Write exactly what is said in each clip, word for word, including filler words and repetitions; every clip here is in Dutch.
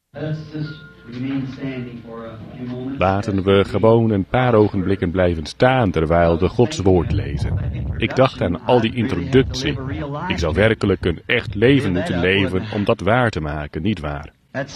Laten we gewoon een paar ogenblikken blijven staan terwijl we Gods woord lezen. Ik dacht aan al die introductie. Ik zou werkelijk een echt leven moeten leven om dat waar te maken, niet waar?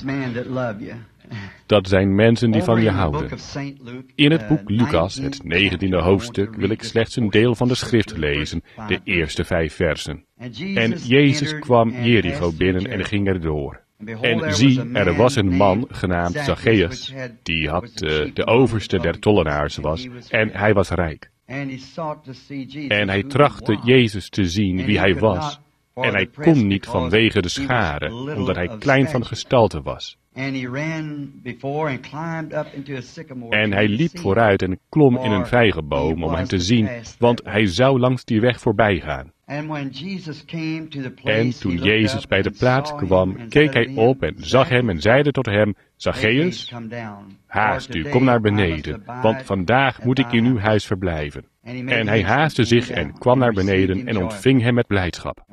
Dat zijn mensen die van je houden. In het boek Lucas, het negentiende hoofdstuk, wil ik slechts een deel van de schrift lezen, de eerste vijf versen. En Jezus kwam Jericho binnen en ging erdoor. En zie, er was een man genaamd Zacchaeus, die had uh, de overste der tollenaars was, en hij was rijk. En hij trachtte Jezus te zien wie hij was, en hij kon niet vanwege de scharen, omdat hij klein van gestalte was. En hij liep vooruit en klom in een vijgenboom om hem te zien, want hij zou langs die weg voorbij gaan. En toen Jezus bij de plaats kwam, keek hij op en zag hem en zeide tot hem, Zacchaeus, haast u, kom naar beneden, want vandaag moet ik in uw huis verblijven. En hij haastte zich en kwam naar beneden en ontving hem met blijdschap.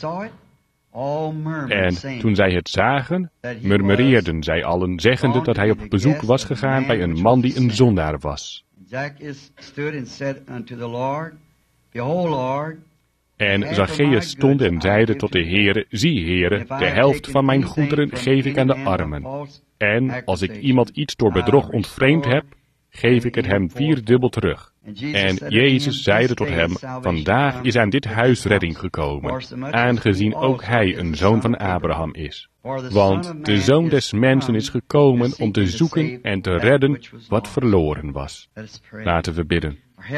En toen zij het zagen, murmureerden zij allen, zeggende dat hij op bezoek was gegaan bij een man die een zondaar was. En Zacchaeus stond en zeide tot de Heere, zie Heere, de helft van mijn goederen geef ik aan de armen. En als ik iemand iets door bedrog ontvreemd heb, geef ik het hem vierdubbel terug. En Jezus zeide tot hem, vandaag is aan dit huis redding gekomen, aangezien ook hij een zoon van Abraham is. Want de Zoon des Mensen is gekomen om te zoeken en te redden wat verloren was. Laten we bidden.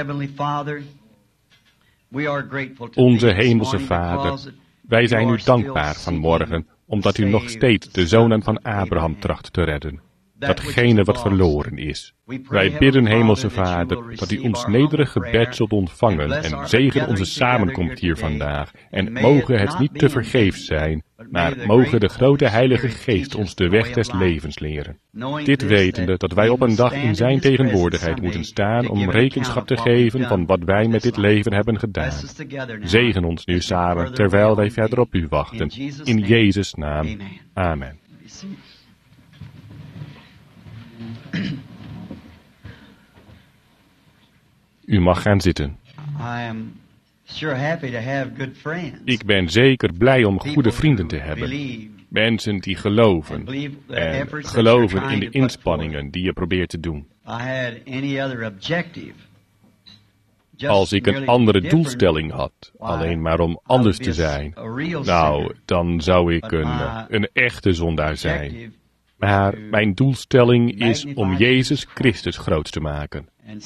Onze Hemelse Vader, wij zijn u dankbaar vanmorgen, omdat u nog steeds de zonen van Abraham tracht te redden. Datgene wat verloren is. Wij bidden, Hemelse Vader, dat u ons nederig gebed zult ontvangen en zegen onze samenkomst hier vandaag. En mogen het niet te vergeefs zijn, maar mogen de grote Heilige Geest ons de weg des levens leren. Dit wetende dat wij op een dag in zijn tegenwoordigheid moeten staan om rekenschap te geven van wat wij met dit leven hebben gedaan. Zegen ons nu samen, terwijl wij verder op u wachten. In Jezus' naam. Amen. U mag gaan zitten. Ik ben zeker blij om goede vrienden te hebben. Mensen die geloven. En geloven in de inspanningen die je probeert te doen. Als ik een andere doelstelling had, alleen maar om anders te zijn, nou, dan zou ik een, een echte zondaar zijn. Maar mijn doelstelling is om Jezus Christus groot te maken.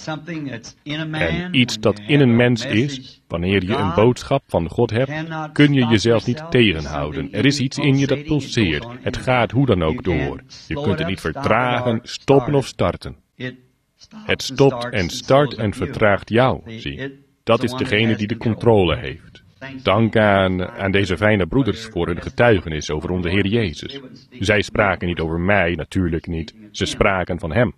En iets dat in een mens is, wanneer je een boodschap van God hebt, kun je jezelf niet tegenhouden. Er is iets in je dat pulseert. Het gaat hoe dan ook door. Je kunt het niet vertragen, stoppen of starten. Het stopt en start en vertraagt jou, zie. Dat is degene die de controle heeft. Dank aan, aan deze fijne broeders voor hun getuigenis over onze Heer Jezus. Zij spraken niet over mij, natuurlijk niet. Ze spraken van Hem.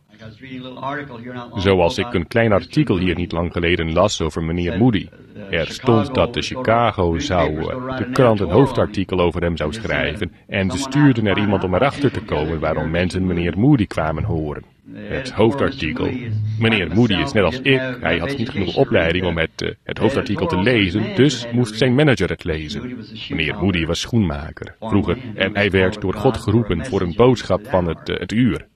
Zoals ik een klein artikel hier niet lang geleden las over meneer Moody. Er stond dat de Chicago zou, de krant een hoofdartikel over hem zou schrijven. En ze stuurden er iemand om erachter te komen waarom mensen meneer Moody kwamen horen. Het hoofdartikel. Meneer Moody is net als ik. Hij had niet genoeg opleiding om het, uh, het hoofdartikel te lezen, dus moest zijn manager het lezen. Meneer Moody was schoenmaker, vroeger, en hij werd door God geroepen voor een boodschap van het, uh, het uur.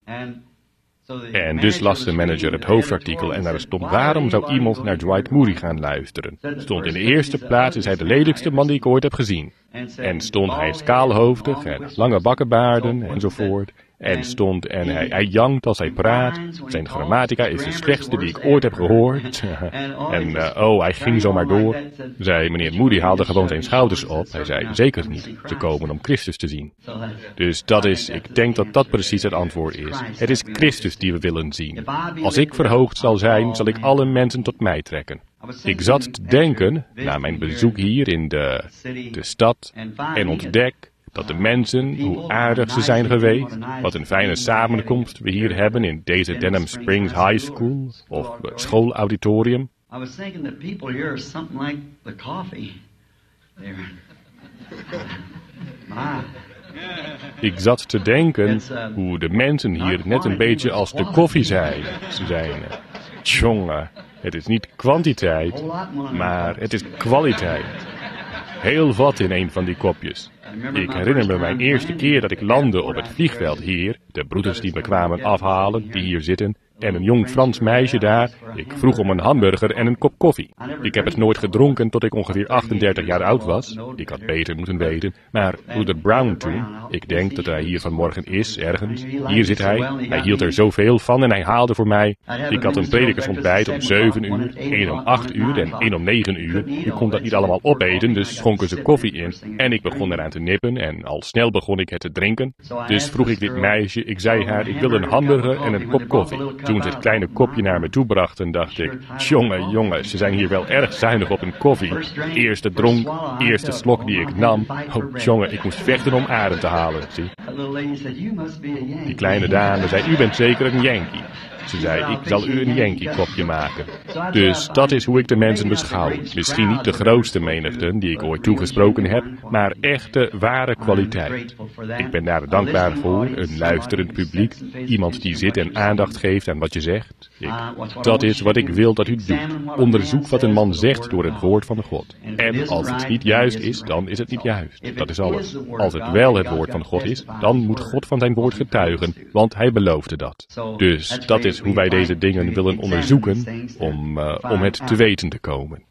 En dus las de manager het hoofdartikel en daar stond, waarom zou iemand naar Dwight Moody gaan luisteren? Stond in de eerste plaats, is hij de lelijkste man die ik ooit heb gezien. En stond hij is kaalhoofdig en lange bakkenbaarden enzovoort. En stond en hij, hij jankt als hij praat. Zijn grammatica is de slechtste die ik ooit heb gehoord. En uh, oh, hij ging zomaar door. Zei meneer Moody haalde gewoon zijn schouders op. Hij zei, zeker niet. Ze komen om Christus te zien. Dus dat is, ik denk dat dat precies het antwoord is. Het is Christus die we willen zien. Als ik verhoogd zal zijn, zal ik alle mensen tot mij trekken. Ik zat te denken, na mijn bezoek hier in de, de stad, en ontdek dat de mensen, hoe aardig ze zijn geweest, wat een fijne samenkomst we hier hebben in deze Denham Springs High School, of schoolauditorium. I was thinking that people here are something like the coffee. My, Ik zat te denken hoe de mensen hier net een beetje als de koffie zijn. Ze zijn, jongen, het is niet kwantiteit, maar het is kwaliteit. Heel wat in een van die kopjes. Ik herinner me mijn eerste keer dat ik landde op het vliegveld hier. De broeders die me kwamen afhalen, die hier zitten. En een jong Frans meisje daar. Ik vroeg om een hamburger en een kop koffie. Ik heb het nooit gedronken tot ik ongeveer achtendertig jaar oud was. Ik had beter moeten weten. Maar broeder Brown toen, ik denk dat hij hier vanmorgen is, ergens. Hier zit hij. Hij hield er zoveel van en hij haalde voor mij. Ik had een predikersontbijt om zeven uur, één om acht uur en één om negen uur. U kon dat niet allemaal opeten, dus schonken ze koffie in. En ik begon eraan te nippen en al snel begon ik het te drinken. Dus vroeg ik dit meisje, ik zei haar, ik wil een hamburger en een kop koffie. Toen ze het kleine kopje naar me toe brachten, dacht ik, jongen, jongen, ze zijn hier wel erg zuinig op een koffie. Eerste dronk, eerste slok die ik nam. Oh, jongen, ik moest vechten om adem te halen, zie. Die kleine dame zei, u bent zeker een Yankee. Ze zei, ik zal u een Yankee-kopje maken. Dus dat is hoe ik de mensen beschouw. Misschien niet de grootste menigte die ik ooit toegesproken heb, maar echte, ware kwaliteit. Ik ben daar dankbaar voor, een luisterend publiek, iemand die zit en aandacht geeft aan wat je zegt. Ik, dat is wat ik wil dat u doet. Onderzoek wat een man zegt door het woord van God. En als het niet juist is, dan is het niet juist. Dat is alles. Als het wel het woord van God is, dan moet God van zijn woord getuigen, want hij beloofde dat. Dus dat is hoe wij deze dingen willen onderzoeken, om, uh, om het te weten te komen.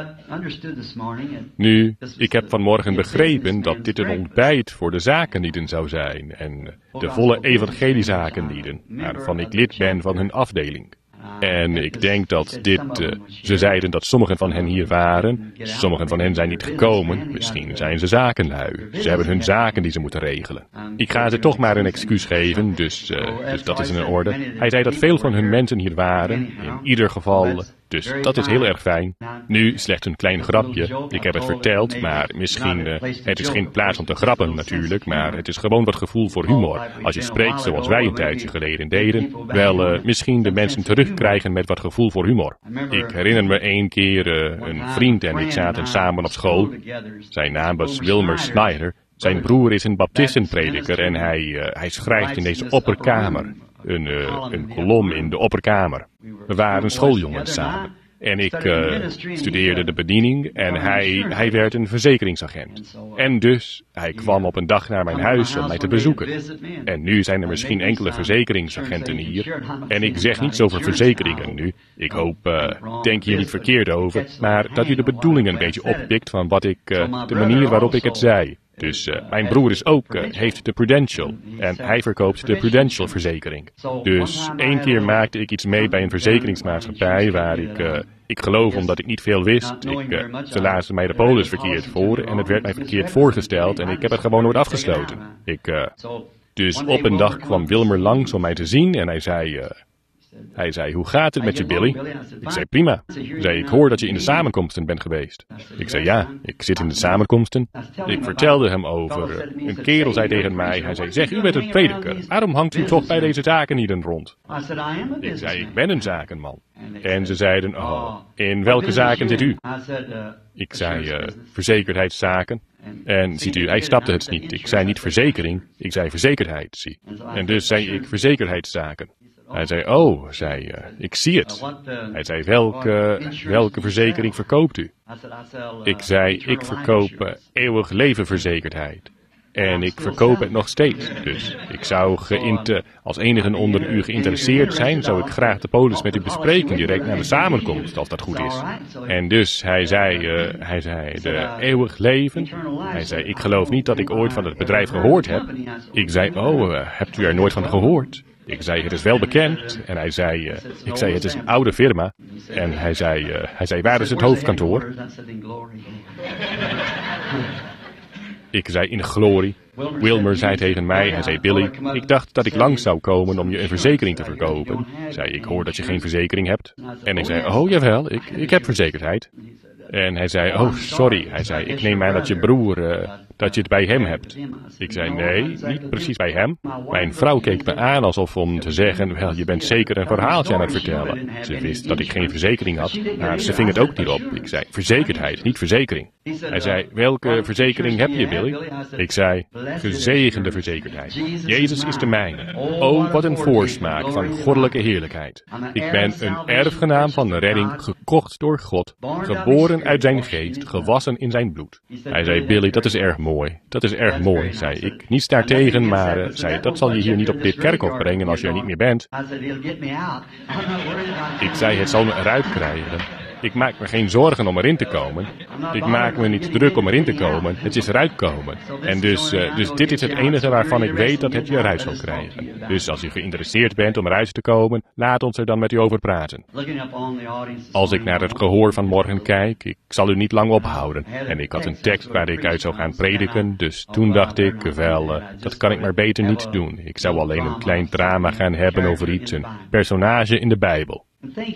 Nu, ik heb vanmorgen begrepen dat dit een ontbijt voor de zakenlieden zou zijn, en de volle evangeliezakenlieden, waarvan ik lid ben van hun afdeling. En ik denk dat dit, uh, ze zeiden dat sommigen van hen hier waren, sommigen van hen zijn niet gekomen, misschien zijn ze zakenlui. Ze hebben hun zaken die ze moeten regelen. Ik ga ze toch maar een excuus geven, dus, uh, dus dat is in orde. Hij zei dat veel van hun mensen hier waren, in ieder geval, dus dat is heel erg fijn. Nu, slechts een klein grapje, ik heb het verteld, maar misschien, uh, het is geen plaats om te grappen natuurlijk, maar het is gewoon wat gevoel voor humor. Als je spreekt zoals wij een tijdje geleden deden, wel, uh, misschien de mensen terugkrijgen met wat gevoel voor humor. Ik herinner me één keer, uh, een vriend en ik zaten samen op school. Zijn naam was Wilmer Snyder. Zijn broer is een baptistenprediker en hij, uh, hij schrijft in deze opperkamer. Een, uh, een kolom in de opperkamer. We waren schooljongens samen. En ik uh, studeerde de bediening en hij, hij werd een verzekeringsagent. En dus, hij kwam op een dag naar mijn huis om mij te bezoeken. En nu zijn er misschien enkele verzekeringsagenten hier. En ik zeg niets over verzekeringen nu. Ik hoop, uh, denk hier niet verkeerd over, maar dat u de bedoeling een beetje oppikt van wat ik, uh, de manier waarop ik het zei. Dus uh, mijn broer is ook, uh, heeft de Prudential. En hij verkoopt de Prudential verzekering. Dus één keer maakte ik iets mee bij een verzekeringsmaatschappij waar ik, uh, ik geloof omdat ik niet veel wist. Ik, uh, ze lazen mij de polis verkeerd voor en het werd mij verkeerd voorgesteld en ik heb het gewoon nooit afgesloten. Ik, uh, dus op een dag kwam Wilmer langs om mij te zien en hij zei... Uh, Hij zei, hoe gaat het met je, Billy? Ik zei, prima. Hij zei, ik hoor dat je in de samenkomsten bent geweest. Ik zei, ja, ik zit in de samenkomsten. Ik vertelde hem over, een kerel zei tegen mij, hij zei, zeg, u bent een prediker. Waarom hangt u toch bij deze zakenlieden rond? Ik zei, ik ben een zakenman. En ze zeiden, oh, in welke zaken zit u? Ik zei, uh, verzekerdheidszaken. En ziet u, hij snapte het niet. Ik zei niet verzekering, ik zei verzekerdheid, zie. En dus zei ik verzekerdheidszaken. Hij zei, oh, zei, uh, ik zie het. Hij zei, welke, welke verzekering verkoopt u? Ik zei, ik verkoop uh, eeuwig levenverzekerdheid. En ik verkoop het nog steeds. Dus ik zou geïnter, als enigen onder u geïnteresseerd zijn, zou ik graag de polis met u bespreken direct na de samenkomst, als dat goed is. En dus hij zei, uh, hij zei, de eeuwig leven. Hij zei, ik geloof niet dat ik ooit van het bedrijf gehoord heb. Ik zei, oh, uh, hebt u er nooit van gehoord? Ik zei, het is wel bekend. En hij zei, uh, ik zei, het is een oude firma. En hij zei, uh, hij zei, waar is het hoofdkantoor? Ik zei, in glorie. Wilmer zei tegen mij, hij zei, Billy, ik dacht dat ik langs zou komen om je een verzekering te verkopen. Zei, ik hoor dat je geen verzekering hebt. En ik zei, oh jawel, ik, ik heb verzekerdheid. En hij zei, oh sorry, hij zei, ik neem aan dat je broer, uh, dat je het bij hem hebt. Ik zei, nee, niet precies bij hem. Mijn vrouw keek me aan alsof om te zeggen, wel, je bent zeker een verhaaltje aan het vertellen. Ze wist dat ik geen verzekering had, maar ze ving het ook niet op. Ik zei, verzekerdheid, niet verzekering. Hij zei, welke verzekering heb je, Billy? Ik zei, gezegende verzekerdheid. Jezus is de mijne. O, wat een voorsmaak van goddelijke heerlijkheid. Ik ben een erfgenaam van de redding, gekocht door God, geboren uit zijn geest, gewassen in zijn bloed. Hij zei, Billy, dat is erg mooi. Dat is erg mooi, zei ik. Niets daartegen, maar uh, zei, dat zal je hier niet op dit kerkhof brengen als je er niet meer bent. Ik zei, het zal me eruit krijgen. Ik maak me geen zorgen om erin te komen. Ik maak me niet druk om erin te komen. Het is eruit komen. En dus, uh, dus dit is het enige waarvan ik weet dat het je eruit zal krijgen. Dus als u geïnteresseerd bent om eruit te komen, laat ons er dan met u over praten. Als ik naar het gehoor van morgen kijk, ik zal u niet lang ophouden. En ik had een tekst waar ik uit zou gaan prediken, dus toen dacht ik, wel, uh, dat kan ik maar beter niet doen. Ik zou alleen een klein drama gaan hebben over iets, een personage in de Bijbel.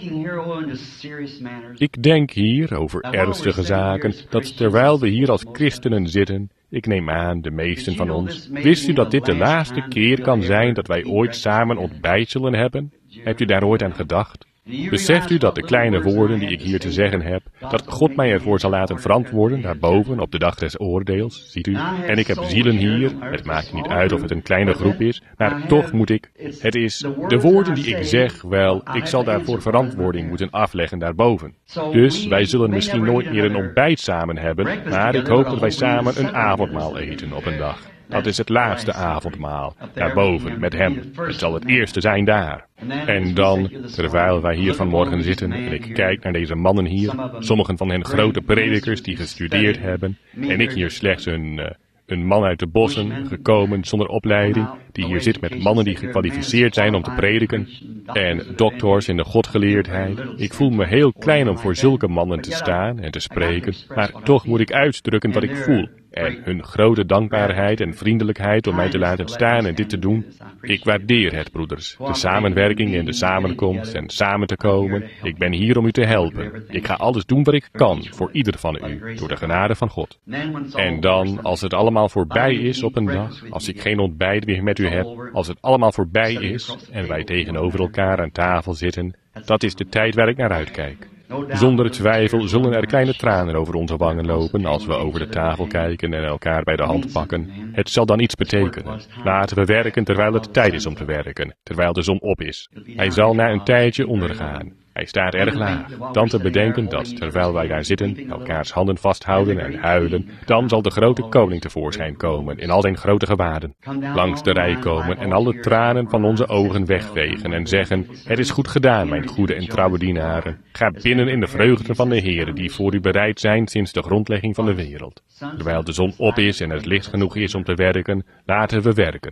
Ik denk hier over ernstige zaken, dat terwijl we hier als christenen zitten, ik neem aan, de meesten van ons, wist u dat dit de laatste keer kan zijn dat wij ooit samen ontbijt zullen hebben? Hebt u daar ooit aan gedacht? Beseft u dat de kleine woorden die ik hier te zeggen heb, dat God mij ervoor zal laten verantwoorden, daarboven, op de dag des oordeels, ziet u? En ik heb zielen hier, het maakt niet uit of het een kleine groep is, maar toch moet ik, het is, de woorden die ik zeg, wel, ik zal daarvoor verantwoording moeten afleggen daarboven. Dus wij zullen misschien nooit meer een ontbijt samen hebben, maar ik hoop dat wij samen een avondmaal eten op een dag. Dat is het laatste avondmaal, daarboven, met hem. Het zal het eerste zijn daar. En dan, terwijl wij hier vanmorgen zitten, en ik kijk naar deze mannen hier, sommigen van hen grote predikers die gestudeerd hebben, en ik hier slechts een, uh, een man uit de bossen, gekomen zonder opleiding, die hier zit met mannen die gekwalificeerd zijn om te prediken, en doctors in de godgeleerdheid. Ik voel me heel klein om voor zulke mannen te staan en te spreken, maar toch moet ik uitdrukken wat ik voel. En hun grote dankbaarheid en vriendelijkheid om mij te laten staan en dit te doen. Ik waardeer het, broeders. De samenwerking en de samenkomst en samen te komen. Ik ben hier om u te helpen. Ik ga alles doen wat ik kan voor ieder van u, door de genade van God. En dan, als het allemaal voorbij is op een dag, als ik geen ontbijt meer met u heb, als het allemaal voorbij is en wij tegenover elkaar aan tafel zitten, dat is de tijd waar ik naar uitkijk. Zonder twijfel zullen er kleine tranen over onze wangen lopen als we over de tafel kijken en elkaar bij de hand pakken. Het zal dan iets betekenen. Laten we werken terwijl het tijd is om te werken, terwijl de zon op is. Hij zal na een tijdje ondergaan. Hij staat erg laag. Dan te bedenken dat, terwijl wij daar zitten, elkaars handen vasthouden en huilen, dan zal de grote koning tevoorschijn komen in al zijn grote gewaden. Langs de rij komen en alle tranen van onze ogen wegvegen en zeggen, het is goed gedaan, mijn goede en trouwe dienaren. Ga binnen in de vreugde van de Heere, die voor u bereid zijn sinds de grondlegging van de wereld. Terwijl de zon op is en het licht genoeg is om te werken, laten we werken.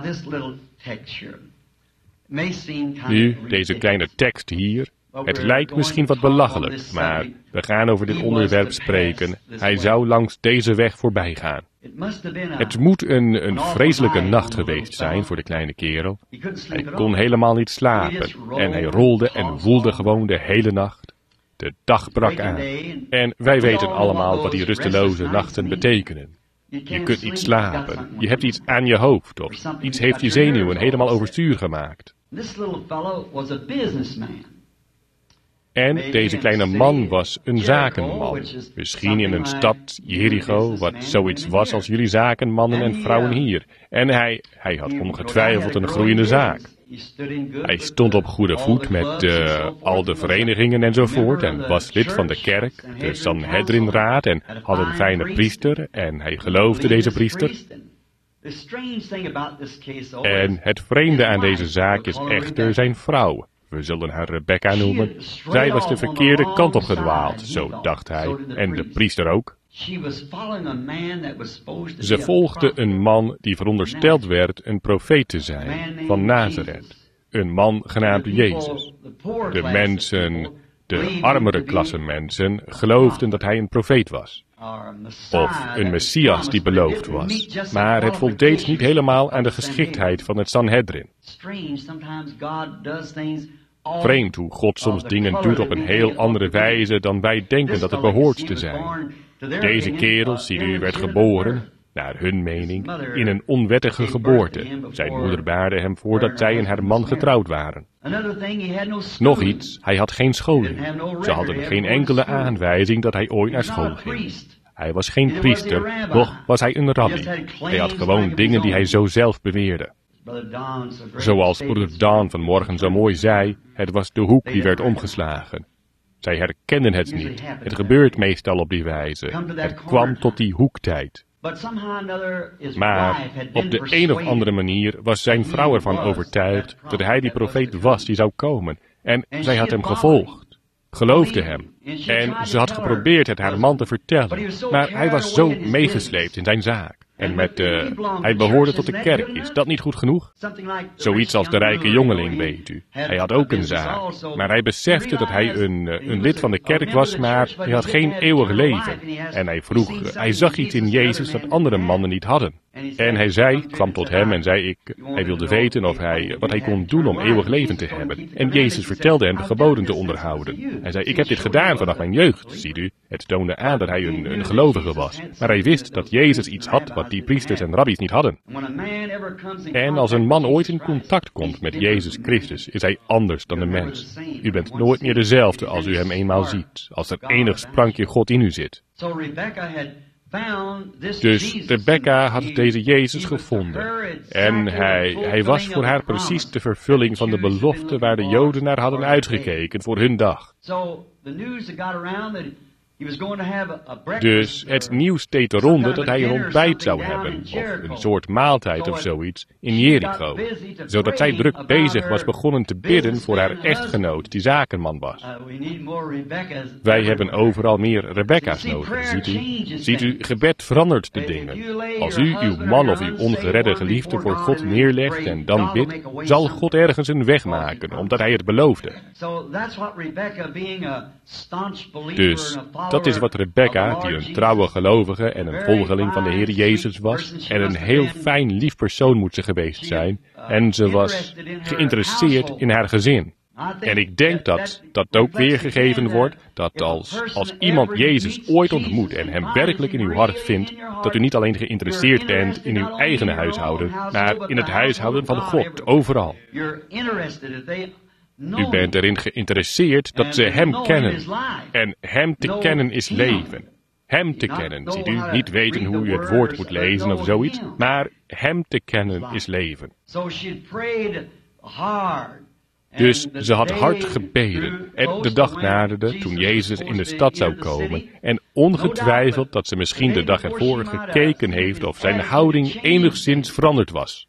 Nu, deze kleine tekst hier. Het lijkt misschien wat belachelijk, maar we gaan over dit onderwerp spreken. Hij zou langs deze weg voorbij gaan. Het moet een, een vreselijke nacht geweest zijn voor de kleine kerel. Hij kon helemaal niet slapen en hij rolde en woelde gewoon de hele nacht. De dag brak aan. En wij weten allemaal wat die rusteloze nachten betekenen. Je kunt niet slapen, je hebt iets aan je hoofd of iets heeft je zenuwen helemaal overstuur gemaakt. En deze kleine man was een zakenman. Misschien in een stad, Jericho, wat zoiets was als jullie zakenmannen en vrouwen hier. En hij, hij had ongetwijfeld een groeiende zaak. Hij stond op goede voet met uh, al de verenigingen enzovoort en was lid van de kerk, de Sanhedrinraad en had een fijne priester en hij geloofde deze priester. En het vreemde aan deze zaak is echter zijn vrouw. We zullen haar Rebecca noemen. Zij was de verkeerde kant op gedwaald, zo dacht hij, en de priester ook. Ze volgde een man die verondersteld werd een profeet te zijn, van Nazareth. Een man genaamd Jezus. De mensen, de armere klasse mensen, geloofden dat hij een profeet was. Of een Messias die beloofd was. Maar het voldeed niet helemaal aan de geschiktheid van het Sanhedrin. Vreemd hoe God soms dingen doet op een heel andere wijze dan wij denken dat het behoort te zijn. Deze kerel, zie u, werd geboren. naar hun mening, in een onwettige geboorte. Zijn moeder baarde hem voordat zij en haar man getrouwd waren. Nog iets, hij had geen scholing. Ze hadden geen enkele aanwijzing dat hij ooit naar school ging. Hij was geen priester, doch was hij een rabbi. Hij had gewoon dingen die hij zo zelf beweerde. Zoals broeder Don vanmorgen zo mooi zei, het was de hoek die werd omgeslagen. Zij herkenden het niet. Het gebeurt meestal op die wijze. Het kwam tot die hoektijd. Maar op de een of andere manier was zijn vrouw ervan overtuigd dat hij die profeet was die zou komen. En zij had hem gevolgd, geloofde hem. En ze had geprobeerd het haar man te vertellen. Maar hij was zo meegesleept in zijn zaak. En met de, hij behoorde tot de kerk. Is dat niet goed genoeg? Zoiets als de rijke jongeling, weet u. Hij had ook een zaak. Maar hij besefte dat hij een, een lid van de kerk was, maar hij had geen eeuwig leven. En hij vroeg, hij zag iets in Jezus dat andere mannen niet hadden. En hij zei, kwam tot hem en zei ik, hij wilde weten of hij, wat hij kon doen om eeuwig leven te hebben. En Jezus vertelde hem de geboden te onderhouden. Hij zei, ik heb dit gedaan vanaf mijn jeugd, ziet u. Het toonde aan dat hij een, een gelovige was. Maar hij wist dat Jezus iets had wat die priesters en rabbies niet hadden. En als een man ooit in contact komt met Jezus Christus, is hij anders dan de mens. U bent nooit meer dezelfde als u hem eenmaal ziet, als er enig sprankje God in u zit. Dus Rebecca had deze Jezus gevonden. En hij, hij was voor haar precies de vervulling van de belofte waar de Joden naar hadden uitgekeken voor hun dag. Dus het nieuws deed de ronde dat hij een ontbijt zou hebben, of een soort maaltijd of zoiets, in Jericho. Zodat zij druk bezig was begonnen te bidden voor haar echtgenoot, die zakenman was. Wij hebben overal meer Rebecca's nodig, ziet u. Ziet u, gebed verandert de dingen. Als u uw man of uw ongeredde geliefde voor God neerlegt en dan bidt, zal God ergens een weg maken, omdat hij het beloofde. Dus dat is wat Rebecca, die een trouwe gelovige en een volgeling van de Heer Jezus was, en een heel fijn, lief persoon moet ze geweest zijn, en ze was geïnteresseerd in haar gezin. En ik denk dat dat ook weergegeven wordt, dat als, als iemand Jezus ooit ontmoet en hem werkelijk in uw hart vindt, dat u niet alleen geïnteresseerd bent in uw eigen huishouden, maar in het huishouden van God, overal. U bent erin geïnteresseerd dat ze hem kennen. En hem te kennen is leven. Hem te kennen, ziet u, niet weten hoe u het woord moet lezen of zoiets, maar hem te kennen is leven. Dus ze had hard gebeden en de dag naderde toen Jezus in de stad zou komen en ongetwijfeld dat ze misschien de dag ervoor gekeken heeft of zijn houding enigszins veranderd was.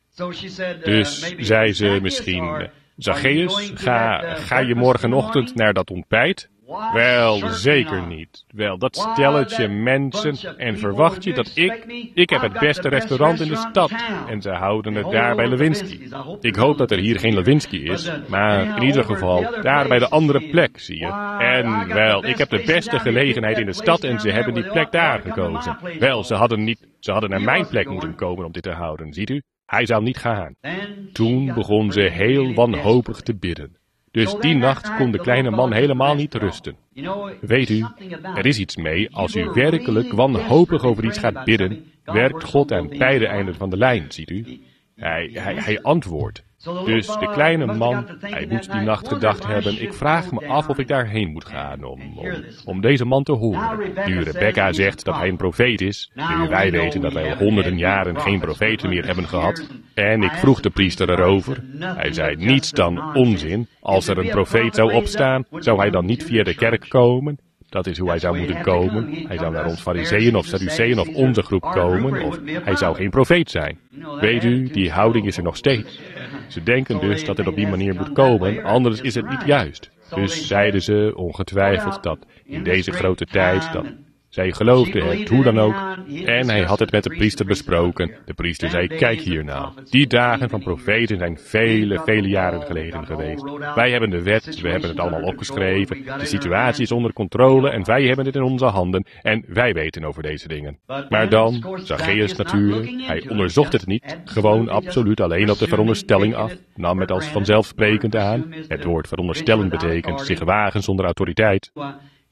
Dus zei ze misschien, Zacchaeus, ga, ga je morgenochtend naar dat ontbijt? Wel, zeker niet. Wel, dat stelletje mensen, en verwacht je dat ik... Ik heb het beste restaurant in de stad, en ze houden het daar bij Lewinsky. Ik hoop dat er hier geen Lewinsky is, maar in ieder geval daar bij de andere plek, zie je. En wel, ik heb de beste gelegenheid in de stad en ze hebben die plek daar gekozen. Wel, ze hadden niet, ze hadden naar mijn plek moeten komen om dit te houden, ziet u. Hij zou niet gaan. Toen begon ze heel wanhopig te bidden. Dus die nacht kon de kleine man helemaal niet rusten. Weet u, er is iets mee, als u werkelijk wanhopig over iets gaat bidden, werkt God aan beide einden van de lijn, ziet u. Hij, hij, hij antwoordt. Dus de kleine man, hij moet die nacht gedacht hebben, ik vraag me af of ik daarheen moet gaan om, om, om deze man te horen. Nu Rebecca zegt dat hij een profeet is, nu wij weten dat wij al honderden jaren geen profeten meer hebben gehad. En ik vroeg de priester erover. Hij zei niets dan onzin. Als er een profeet zou opstaan, zou hij dan niet via de kerk komen? Dat is hoe hij zou moeten komen. Hij zou naar ons fariseeën of sadduceeën of onze groep komen, of hij zou geen profeet zijn. Weet u, die houding is er nog steeds. Ze denken dus dat het op die manier moet komen, anders is het niet juist. Dus zeiden ze ongetwijfeld dat in deze grote tijd, dat zij geloofde het, hoe dan ook, en hij had het met de priester besproken. De priester zei, kijk hier nou, die dagen van profeten zijn vele, vele jaren geleden geweest. Wij hebben de wet, we hebben het allemaal opgeschreven, de situatie is onder controle en wij hebben het in onze handen en wij weten over deze dingen. Maar dan, Zacchaeus natuurlijk, hij onderzocht het niet, gewoon absoluut alleen op de veronderstelling af, nam het als vanzelfsprekend aan. Het woord veronderstelling betekent zich wagen zonder autoriteit.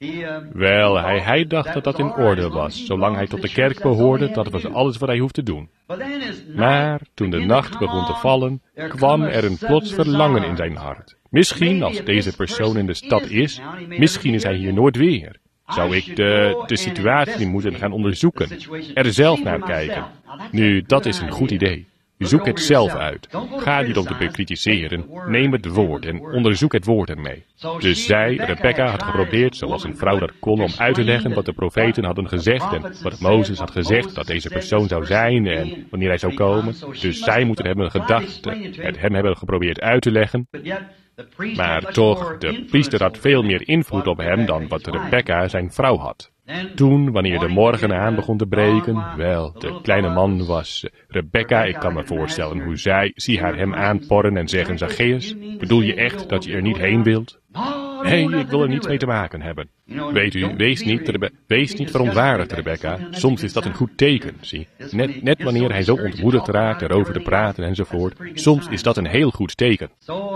Wel, hij, hij dacht dat dat in orde was. Zolang hij tot de kerk behoorde, dat was alles wat hij hoefde te doen. Maar toen de nacht begon te vallen, kwam er een plots verlangen in zijn hart. Misschien, als deze persoon in de stad is, misschien is hij hier nooit weer. Zou ik de, de situatie moeten gaan onderzoeken, er zelf naar kijken. Nu, dat is een goed idee. Zoek het zelf uit. Ga niet om te bekritiseren. Neem het woord en onderzoek het woord ermee. Dus zij, Rebecca, had geprobeerd, zoals een vrouw dat kon, om uit te leggen wat de profeten hadden gezegd en wat Mozes had gezegd dat deze persoon zou zijn en wanneer hij zou komen. Dus zij moeten hebben gedacht, het hem hebben geprobeerd uit te leggen. Maar toch, de priester had veel meer invloed op hem dan wat Rebecca, zijn vrouw, had. Toen, wanneer de morgen aan begon te breken, wel, de kleine man was Rebecca. Ik kan me voorstellen hoe zij, zie haar hem aanporren en zeggen, Zacchaeus, bedoel je echt dat je er niet heen wilt? Nee, ik wil er niets mee te maken hebben. Weet u, wees niet, Rebe- wees niet verontwaardigd, Rebecca. Soms is dat een goed teken, zie. Net, net wanneer hij zo ontmoedigd raakt erover te praten enzovoort, soms is dat een heel goed teken.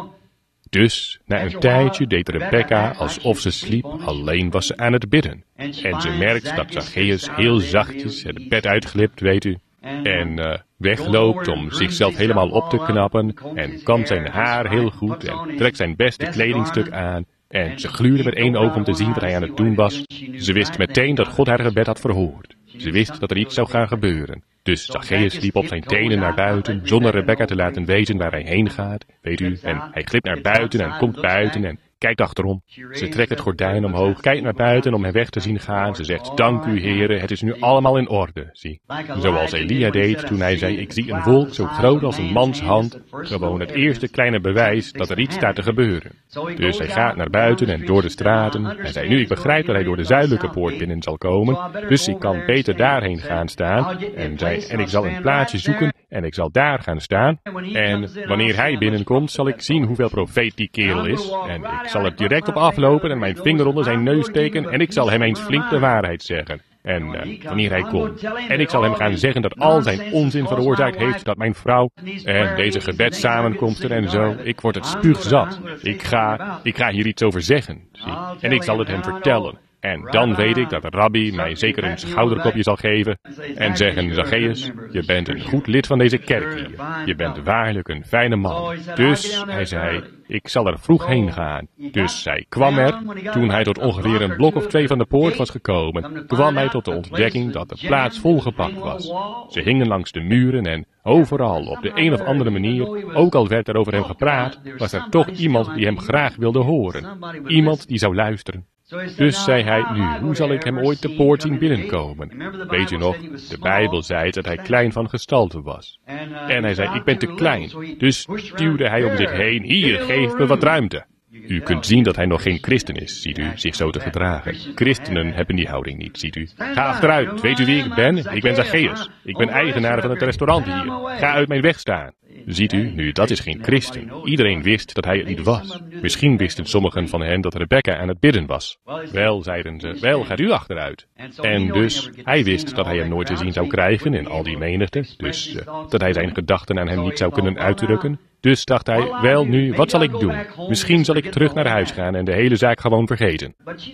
Dus, na een tijdje deed Rebecca alsof ze sliep, alleen was ze aan het bidden. En ze merkt dat Zacchaeus heel zachtjes het bed uitglipt, weet u. En uh, wegloopt om zichzelf helemaal op te knappen. En kamt zijn haar heel goed en trekt zijn beste kledingstuk aan. En ze gluurde met één oog om te zien wat hij aan het doen was. Ze wist meteen dat God haar gebed had verhoord. Ze wist dat er iets zou gaan gebeuren. Dus Zacchaeus liep op zijn tenen naar buiten, zonder Rebecca te laten weten waar hij heen gaat, weet u. En hij glipt naar buiten en komt buiten en kijkt achterom. Ze trekt het gordijn omhoog, kijkt naar buiten om hem weg te zien gaan. Ze zegt, dank u, heren, het is nu allemaal in orde, zie. Zoals Elia deed toen hij zei, ik zie een wolk zo groot als een mans hand. Gewoon het eerste kleine bewijs dat er iets staat te gebeuren. Dus hij gaat naar buiten en door de straten. Hij zei, nu ik begrijp dat hij door de zuidelijke poort binnen zal komen. Dus ik kan beter daarheen gaan staan. En, zei, en ik zal een plaatsje zoeken en ik zal daar gaan staan. En wanneer hij binnenkomt, zal ik zien hoeveel profeet die kerel is. En ik Ik zal er direct op aflopen en mijn vinger onder zijn neus steken en ik zal hem eens flink de waarheid zeggen. En uh, wanneer hij komt. En ik zal hem gaan zeggen dat al zijn onzin veroorzaakt heeft dat mijn vrouw en deze gebedssamenkomsten en zo, ik word het spuugzat. Ik ga, ik ga hier iets over zeggen. Zie. En ik zal het hem vertellen. En dan weet ik dat de rabbi mij zeker een schouderklopje zal geven en zeggen, Zacchaeus, je bent een goed lid van deze kerk hier. Je bent waarlijk een fijne man. Dus, hij zei, ik zal er vroeg heen gaan. Dus zij kwam er, toen hij tot ongeveer een blok of twee van de poort was gekomen, kwam hij tot de ontdekking dat de plaats volgepakt was. Ze hingen langs de muren en overal op de een of andere manier, ook al werd er over hem gepraat, was er toch iemand die hem graag wilde horen. Iemand die zou luisteren. Dus zei hij, nu, hoe zal ik hem ooit de poort zien binnenkomen? Weet je nog, de Bijbel zei dat hij klein van gestalte was. En hij zei, ik ben te klein. Dus duwde hij om zich heen, hier, geef me wat ruimte. U kunt zien dat hij nog geen christen is, ziet u, zich zo te gedragen. Christenen hebben die houding niet, ziet u. Ga achteruit, weet u wie ik ben? Ik ben Zacchaeus. Ik ben eigenaar van het restaurant hier. Ga uit mijn weg staan. Ziet u, nu, dat is geen christen. Iedereen wist dat hij het niet was. Misschien wisten sommigen van hen dat Rebecca aan het bidden was. Wel, zeiden ze, wel, gaat u achteruit. En dus, hij wist dat hij hem nooit te zien zou krijgen in al die menigte. Dus, uh, dat hij zijn gedachten aan hem niet zou kunnen uitdrukken. Dus dacht hij, wel nu, wat zal ik doen? Misschien zal ik terug naar huis gaan en de hele zaak gewoon vergeten.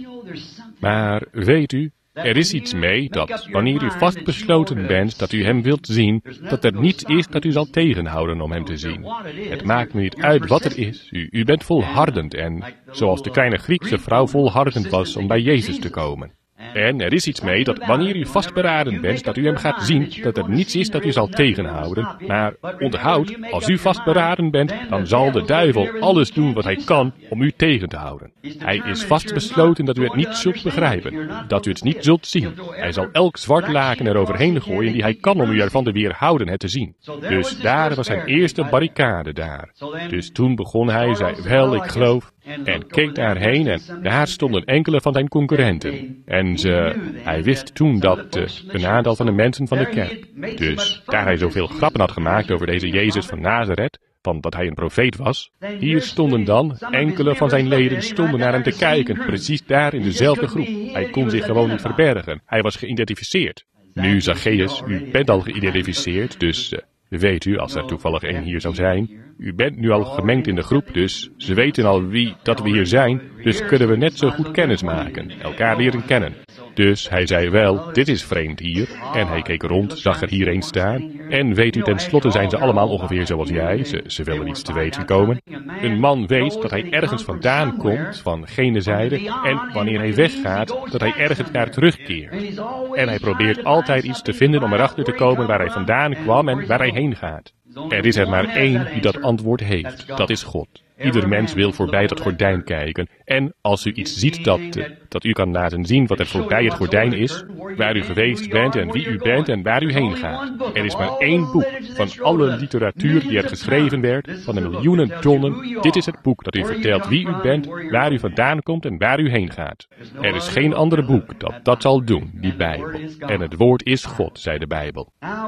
Maar, weet u, er is iets mee dat, wanneer u vastbesloten bent dat u hem wilt zien, dat er niets is dat u zal tegenhouden om hem te zien. Het maakt me niet uit wat er is. U, u bent volhardend en, zoals de kleine Griekse vrouw volhardend was om bij Jezus te komen. En er is iets mee dat wanneer u vastberaden bent dat u hem gaat zien, dat er niets is dat u zal tegenhouden. Maar onthoud, als u vastberaden bent, dan zal de duivel alles doen wat hij kan om u tegen te houden. Hij is vastbesloten dat u het niet zult begrijpen, dat u het niet zult zien. Hij zal elk zwart laken eroverheen gooien die hij kan om u ervan te weerhouden het te zien. Dus daar was zijn eerste barricade daar. Dus toen begon hij, zei, wel, ik geloof, en keek daarheen en daar stonden enkele van zijn concurrenten. En ze, hij wist toen dat uh, een aantal van de mensen van de kerk. Dus daar hij zoveel grappen had gemaakt over deze Jezus van Nazareth, van dat hij een profeet was, hier stonden dan, enkele van zijn leden stonden naar hem te kijken, precies daar in dezelfde groep. Hij kon zich gewoon niet verbergen. Hij was geïdentificeerd. Nu, Zacchaeus, u bent al geïdentificeerd, dus uh, weet u, als er toevallig een hier zou zijn, u bent nu al gemengd in de groep, dus ze weten al wie dat we hier zijn, dus kunnen we net zo goed kennis maken, elkaar leren kennen. Dus hij zei wel, dit is vreemd hier. En hij keek rond, zag er hierheen staan. En weet u, tenslotte zijn ze allemaal ongeveer zoals jij. Ze, ze willen iets te weten komen. Een man weet dat hij ergens vandaan komt, van gene zijde. En wanneer hij weggaat, dat hij ergens naar terugkeert. En hij probeert altijd iets te vinden om erachter te komen waar hij vandaan kwam en waar hij heen gaat. Er is er maar één die dat antwoord heeft. Dat is God. Ieder mens wil voorbij dat gordijn kijken. En als u iets ziet dat, uh, dat u kan laten zien wat er voorbij het gordijn is, waar u geweest bent en wie u bent en waar u heen gaat. Er is maar één boek van alle literatuur die er geschreven werd, van de miljoenen tonnen. Dit is het boek dat u vertelt wie u bent, waar u vandaan komt en waar u heen gaat. Er is geen ander boek dat dat zal doen, die Bijbel. En het woord is God, zei de Bijbel.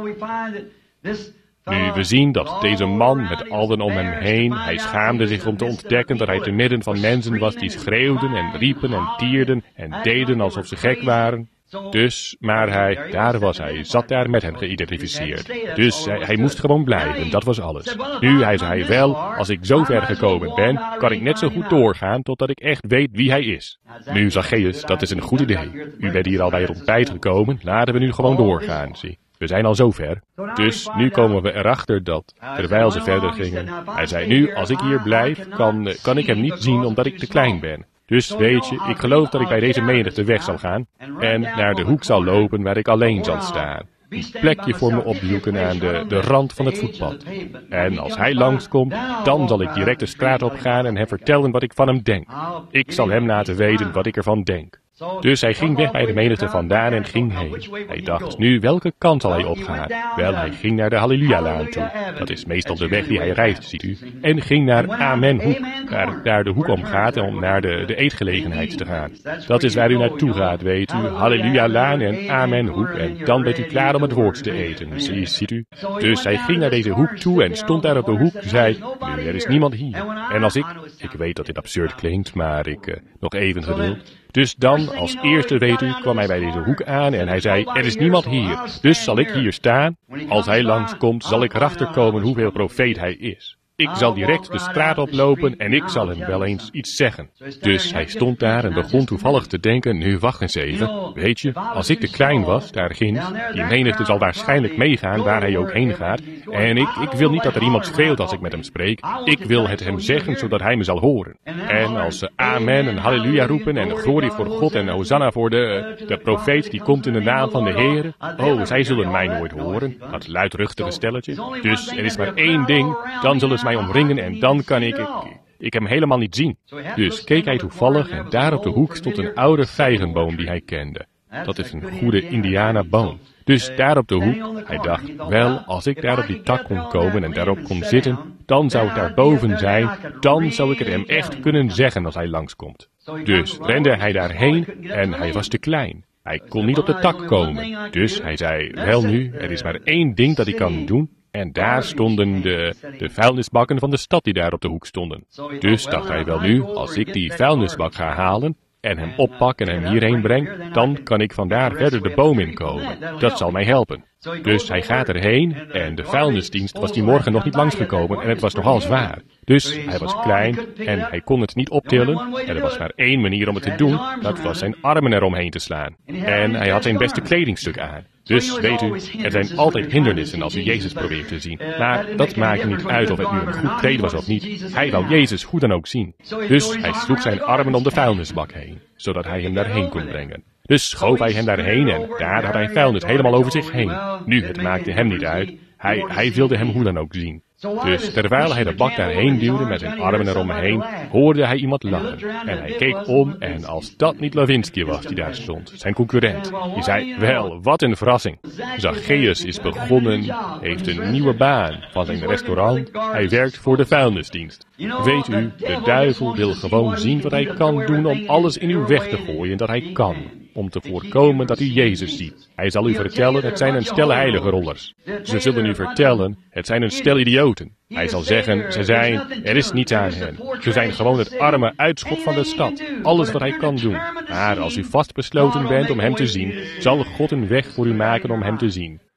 Nu, we zien dat deze man met allen om hem heen, hij schaamde zich om te ontdekken dat hij te midden van mensen was die schreeuwden en riepen en tierden en deden alsof ze gek waren. Dus, maar hij, daar was hij, zat daar met hen geïdentificeerd. Dus hij, hij moest gewoon blijven, dat was alles. Nu, hij zei wel, als ik zo ver gekomen ben, kan ik net zo goed doorgaan totdat ik echt weet wie hij is. Nu, Zacchaeus, dat is een goed idee. U bent hier al bij het ontbijt gekomen, laten we nu gewoon doorgaan, zie. We zijn al zo ver. Dus nu komen we erachter dat, terwijl ze verder gingen, hij zei nu, als ik hier blijf, kan, kan ik hem niet zien omdat ik te klein ben. Dus weet je, ik geloof dat ik bij deze menigte weg zal gaan en naar de hoek zal lopen waar ik alleen zal staan. Een plekje voor me opzoeken aan de, de rand van het voetpad. En als hij langskomt, dan zal ik direct de straat opgaan en hem vertellen wat ik van hem denk. Ik zal hem laten weten wat ik ervan denk. Dus hij ging weg bij de menigte vandaan en ging heen. Hij dacht, nu welke kant zal hij opgaan? Wel, hij ging naar de Halleluja-laan toe. Dat is meestal de weg die hij reist, ziet u. En ging naar Amen-hoek, waar daar de hoek om gaat om naar de, de eetgelegenheid te gaan. Dat is waar u naartoe gaat, weet u. Halleluja-laan en Amen-hoek. En dan bent u klaar om het woord te eten, zie, ziet u. Dus hij ging naar deze hoek toe en stond daar op de hoek, zei, nu, er is niemand hier. En als ik, ik weet dat dit absurd klinkt, maar ik, uh, nog even geduld. Dus dan, als eerste weet u, kwam hij bij deze hoek aan en hij zei, er is niemand hier, dus zal ik hier staan. Als hij langskomt, zal ik erachter komen hoeveel profeet hij is. Ik zal direct de straat oplopen en ik zal hem wel eens iets zeggen. Dus hij stond daar en begon toevallig te denken, nu wacht eens even. Weet je, als ik te klein was, daar ginds, die menigte zal waarschijnlijk meegaan waar hij ook heen gaat. En ik, ik wil niet dat er iemand schreeuwt als ik met hem spreek. Ik wil het hem zeggen, zodat hij me zal horen. En als ze amen en halleluja roepen en glorie voor God en hosanna voor de, de profeet die komt in de naam van de Heere. Oh, zij zullen mij nooit horen, dat luidruchtige stelletje. Dus er is maar één ding, dan zullen ze mij omringen en dan kan ik, ik, ik hem helemaal niet zien. Dus keek hij toevallig en daar op de hoek stond een oude vijgenboom die hij kende. Dat is een goede Indianaboom. Dus daar op de hoek, hij dacht, wel, als ik daar op die tak kon komen en daarop kon zitten, dan zou ik daar boven zijn, dan zou ik het hem echt kunnen zeggen als hij langskomt. Dus rende hij daarheen en hij was te klein. Hij kon niet op de tak komen. Dus hij zei, wel nu, er is maar één ding dat ik kan doen. En daar stonden de, de vuilnisbakken van de stad die daar op de hoek stonden. Dus dacht hij wel nu, als ik die vuilnisbak ga halen en hem oppak en hem hierheen breng, dan kan ik vandaar verder de boom inkomen. Dat zal mij helpen. Dus hij gaat erheen en de vuilnisdienst was die morgen nog niet langsgekomen en het was nogal zwaar. Dus hij was klein en hij kon het niet optillen en er was maar één manier om het te doen, dat was zijn armen eromheen te slaan. En hij had zijn beste kledingstuk aan. Dus weet u, er zijn altijd hindernissen als u Jezus probeert te zien. Maar dat maakt niet uit of het nu een goed kleed was of niet. Hij wou Jezus hoe dan ook zien. Dus hij sloeg zijn armen om de vuilnisbak heen, zodat hij hem daarheen kon brengen. Dus schoof hij hem daarheen en daar had hij vuilnis helemaal over zich heen. Nu, het maakte hem niet uit. Hij, hij wilde hem hoe dan ook zien. Dus terwijl hij de bak daarheen duwde met zijn armen eromheen, hoorde hij iemand lachen. En hij keek om en als dat niet Lewinsky was die daar stond, zijn concurrent, die zei, wel, wat een verrassing. Zacchaeus is begonnen, heeft een nieuwe baan van zijn restaurant, hij werkt voor de vuilnisdienst. Weet u, de duivel wil gewoon zien wat hij kan doen om alles in uw weg te gooien dat hij kan. Om te voorkomen dat u Jezus ziet. Hij zal u vertellen, het zijn een stel heilige rollers. Ze zullen u vertellen, het zijn een stel idioten. Hij zal zeggen, ze zijn, er is niets aan hen. Ze zijn gewoon het arme uitschot van de stad. Alles wat hij kan doen. Maar als u vastbesloten bent om hem te zien, zal God een weg voor u maken om hem te zien.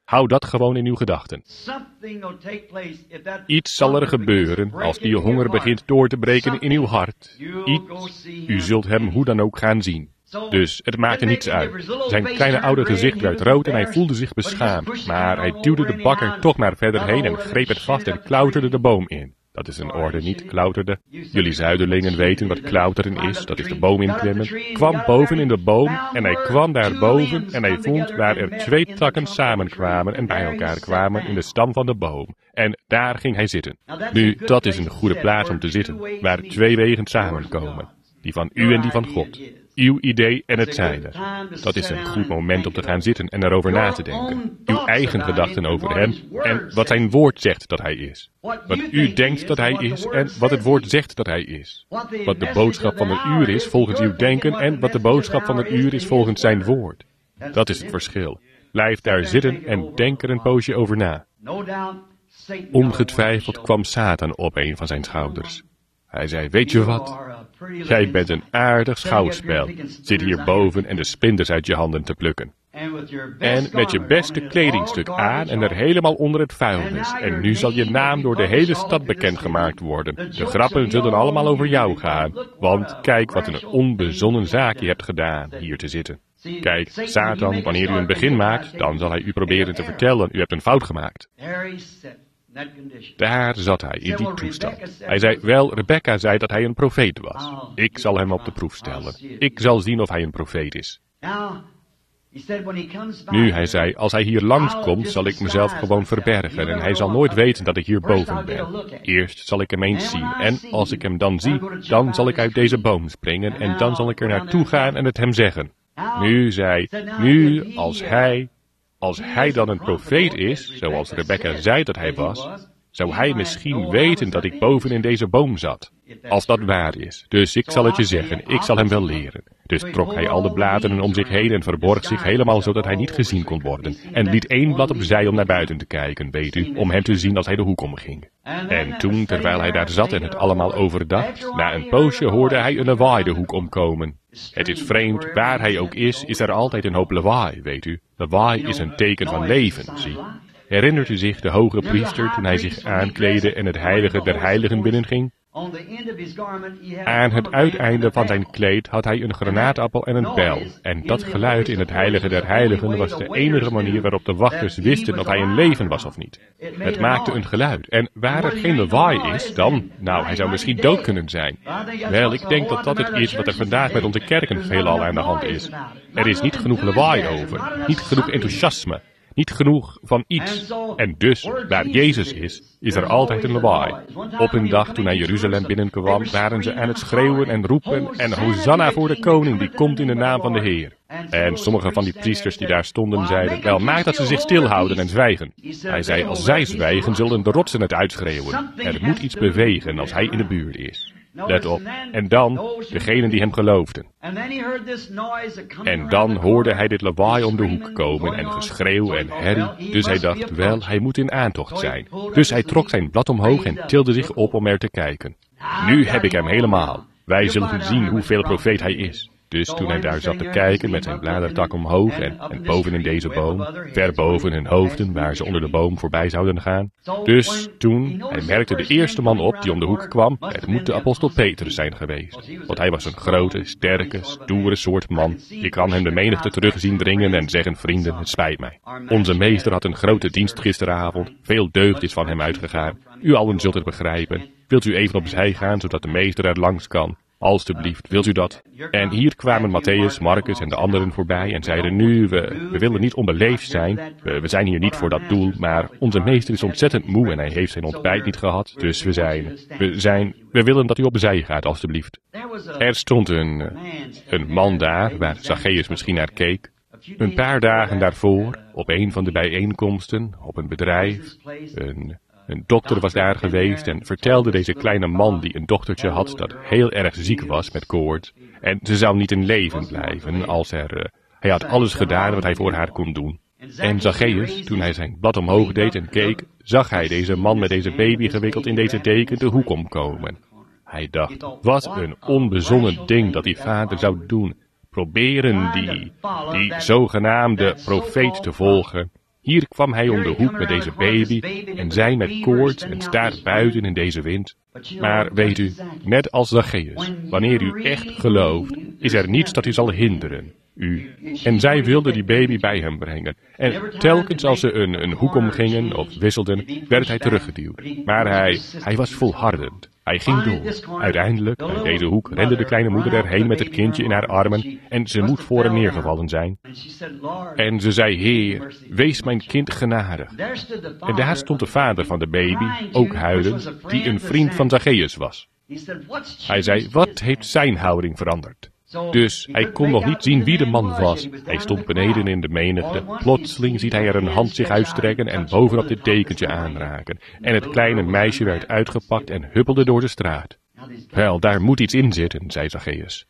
Hou dat gewoon in uw gedachten. Iets zal er gebeuren als die honger begint door te breken in uw hart. Iets, u zult hem hoe dan ook gaan zien. Dus het maakte niets uit. Zijn kleine oude gezicht werd rood en hij voelde zich beschaamd. Maar hij duwde de bakker toch maar verder heen en greep het vast en klauterde de boom in. Dat is een orde, niet klauterde. Jullie zuiderlingen weten wat klauteren is, dat is de boom inklimmen. Kwam boven in de boom en hij kwam daar boven en hij vond waar er twee takken samenkwamen en bij elkaar kwamen in de stam van de boom. En daar ging hij zitten. Nu, dat is een goede plaats om te zitten, waar twee wegen samenkomen. Die van u en die van God. Uw idee en het zijne. Dat is een goed moment om te gaan zitten en erover na te denken. Uw eigen gedachten over hem en wat zijn woord zegt dat hij is. Wat u denkt dat hij is en wat het woord zegt dat hij is. Wat de boodschap van het uur is volgens uw denken en wat de boodschap van het uur is volgens zijn woord. Dat is het verschil. Blijf daar zitten en denk er een poosje over na. Ongetwijfeld kwam Satan op een van zijn schouders. Hij zei, weet je wat? Jij bent een aardig schouwspel. Zit hier boven en de spinders uit je handen te plukken. En met je beste kledingstuk aan en er helemaal onder het vuilnis. En nu zal je naam door de hele stad bekendgemaakt worden. De grappen zullen allemaal over jou gaan. Want kijk wat een onbezonnen zaak je hebt gedaan, hier te zitten. Kijk, Satan, wanneer u een begin maakt, dan zal hij u proberen te vertellen, u hebt een fout gemaakt. Daar zat hij, in die toestand. Hij zei, wel, Rebecca zei dat hij een profeet was. Ik zal hem op de proef stellen. Ik zal zien of hij een profeet is. Nu, hij zei, als hij hier langskomt, zal ik mezelf gewoon verbergen en hij zal nooit weten dat ik hier boven ben. Eerst zal ik hem eens zien en als ik hem dan zie, dan zal ik uit deze boom springen en dan zal ik er naartoe gaan en het hem zeggen. Nu, zei, nu, als hij... Als hij dan een profeet is, zoals Rebecca zei dat hij was, zou hij misschien weten dat ik boven in deze boom zat. Als dat waar is. Dus ik zal het je zeggen, ik zal hem wel leren. Dus trok hij al de bladeren om zich heen en verborg zich helemaal zodat hij niet gezien kon worden. En liet één blad opzij om naar buiten te kijken, weet u, om hem te zien als hij de hoek omging. En toen, terwijl hij daar zat en het allemaal overdacht, na een poosje hoorde hij een lawaai de hoek omkomen. Het is vreemd, waar hij ook is, is er altijd een hoop lawaai, weet u. Lawaai is een teken van leven, zie. Herinnert u zich de hoge priester toen hij zich aankleedde en het heilige der heiligen binnenging? Aan het uiteinde van zijn kleed had hij een granaatappel en een bijl. En dat geluid in het heilige der heiligen was de enige manier waarop de wachters wisten of hij in leven was of niet. Het maakte een geluid. En waar er geen lawaai is, dan, nou, hij zou misschien dood kunnen zijn. Wel, ik denk dat dat het is wat er vandaag met onze kerken veelal aan de hand is. Er is niet genoeg lawaai over, niet genoeg enthousiasme. Niet genoeg van iets. En dus, waar Jezus is, is er altijd een lawaai. Op een dag toen hij Jeruzalem binnenkwam, waren ze aan het schreeuwen en roepen en Hosanna voor de koning die komt in de naam van de Heer. En sommige van die priesters die daar stonden zeiden, wel, maak dat ze zich stilhouden en zwijgen. Hij zei, als zij zwijgen, zullen de rotsen het uitschreeuwen. Er moet iets bewegen als hij in de buurt is. Let op. En dan, degenen die hem geloofden. En dan hoorde hij dit lawaai om de hoek komen en geschreeuw en herrie. Dus hij dacht, wel, hij moet in aantocht zijn. Dus hij trok zijn blad omhoog en tilde zich op om er te kijken. Nu heb ik hem helemaal. Wij zullen zien hoeveel profeet hij is. Dus toen hij daar zat te kijken met zijn bladertak omhoog en, en boven in deze boom, ver boven hun hoofden waar ze onder de boom voorbij zouden gaan. Dus toen, hij merkte de eerste man op die om de hoek kwam, het moet de apostel Petrus zijn geweest. Want hij was een grote, sterke, stoere soort man. Je kan hem de menigte terug zien dringen en zeggen, vrienden, het spijt mij. Onze meester had een grote dienst gisteravond, veel deugd is van hem uitgegaan. U allen zult het begrijpen. Wilt u even opzij gaan, zodat de meester er langs kan? Alsjeblieft, wilt u dat? En hier kwamen Matthäus, Marcus en de anderen voorbij en zeiden, nu, we, we willen niet onbeleefd zijn, we, we zijn hier niet voor dat doel, maar onze meester is ontzettend moe en hij heeft zijn ontbijt niet gehad, dus we zijn, we zijn, we willen dat u opzij gaat, alsjeblieft. Er stond een, een man daar, waar Zacchaeus misschien naar keek. Een paar dagen daarvoor, op een van de bijeenkomsten, op een bedrijf, een... Een dokter was daar geweest en vertelde deze kleine man die een dochtertje had dat heel erg ziek was met koorts. En ze zou niet in leven blijven als er... Uh, hij had alles gedaan wat hij voor haar kon doen. En Zacchaeus, toen hij zijn blad omhoog deed en keek, zag hij deze man met deze baby gewikkeld in deze deken de hoek omkomen. Hij dacht, wat een onbezonnen ding dat die vader zou doen. Proberen die, die zogenaamde profeet te volgen. Hier kwam hij om de hoek met deze baby en zij met koorts en staat buiten in deze wind. Maar weet u, net als Zacchaeus, wanneer u echt gelooft, is er niets dat u zal hinderen. U. En zij wilde die baby bij hem brengen. En telkens als ze een, een hoek omgingen of wisselden, werd hij teruggeduwd. Maar hij, hij was volhardend. Hij ging door. Uiteindelijk, bij deze hoek, rende de kleine moeder erheen met het kindje in haar armen en ze moet voor hem neergevallen zijn. En ze zei, Heer, wees mijn kind genadig. En daar stond de vader van de baby, ook huilend, die een vriend van Zacchaeus was. Hij zei, wat heeft zijn houding veranderd? Dus hij kon nog niet zien wie de man was. Hij stond beneden in de menigte. Plotseling ziet hij er een hand zich uitstrekken en bovenop dit dekentje aanraken. En het kleine meisje werd uitgepakt en huppelde door de straat. Wel, daar moet iets in zitten, zei Zacchaeus.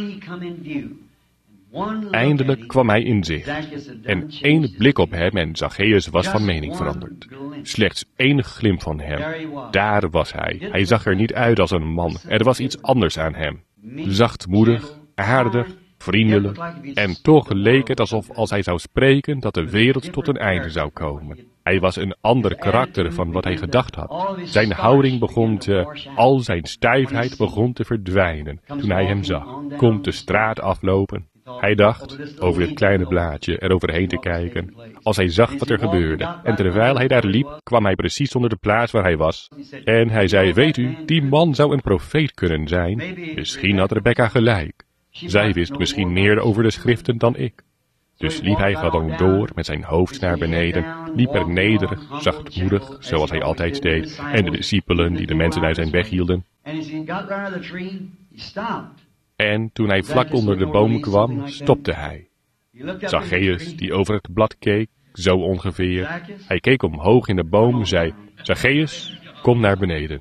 Eindelijk kwam hij in zicht. En één blik op hem en Zacchaeus was van mening veranderd. Slechts één glimp van hem. Daar was hij. Hij zag er niet uit als een man. Er was iets anders aan hem. Zachtmoedig, aardig, vriendelijk. En toch leek het alsof als hij zou spreken dat de wereld tot een einde zou komen. Hij was een ander karakter van wat hij gedacht had. Zijn houding begon te, al zijn stijfheid begon te verdwijnen toen hij hem zag. Komt de straat aflopen. Hij dacht over dit kleine blaadje eroverheen te kijken, als hij zag wat er gebeurde. En terwijl hij daar liep, kwam hij precies onder de plaats waar hij was. En hij zei, weet u, die man zou een profeet kunnen zijn. Misschien had Rebecca gelijk. Zij wist misschien meer over de schriften dan ik. Dus liep hij gewoon door met zijn hoofd naar beneden, liep er nederig, zachtmoedig, zoals hij altijd deed, en de discipelen die de mensen uit zijn weg hielden. En toen hij vlak onder de boom kwam, stopte hij. Zacchaeus, die over het blad keek, zo ongeveer. Hij keek omhoog in de boom, zei, Zacchaeus, kom naar beneden.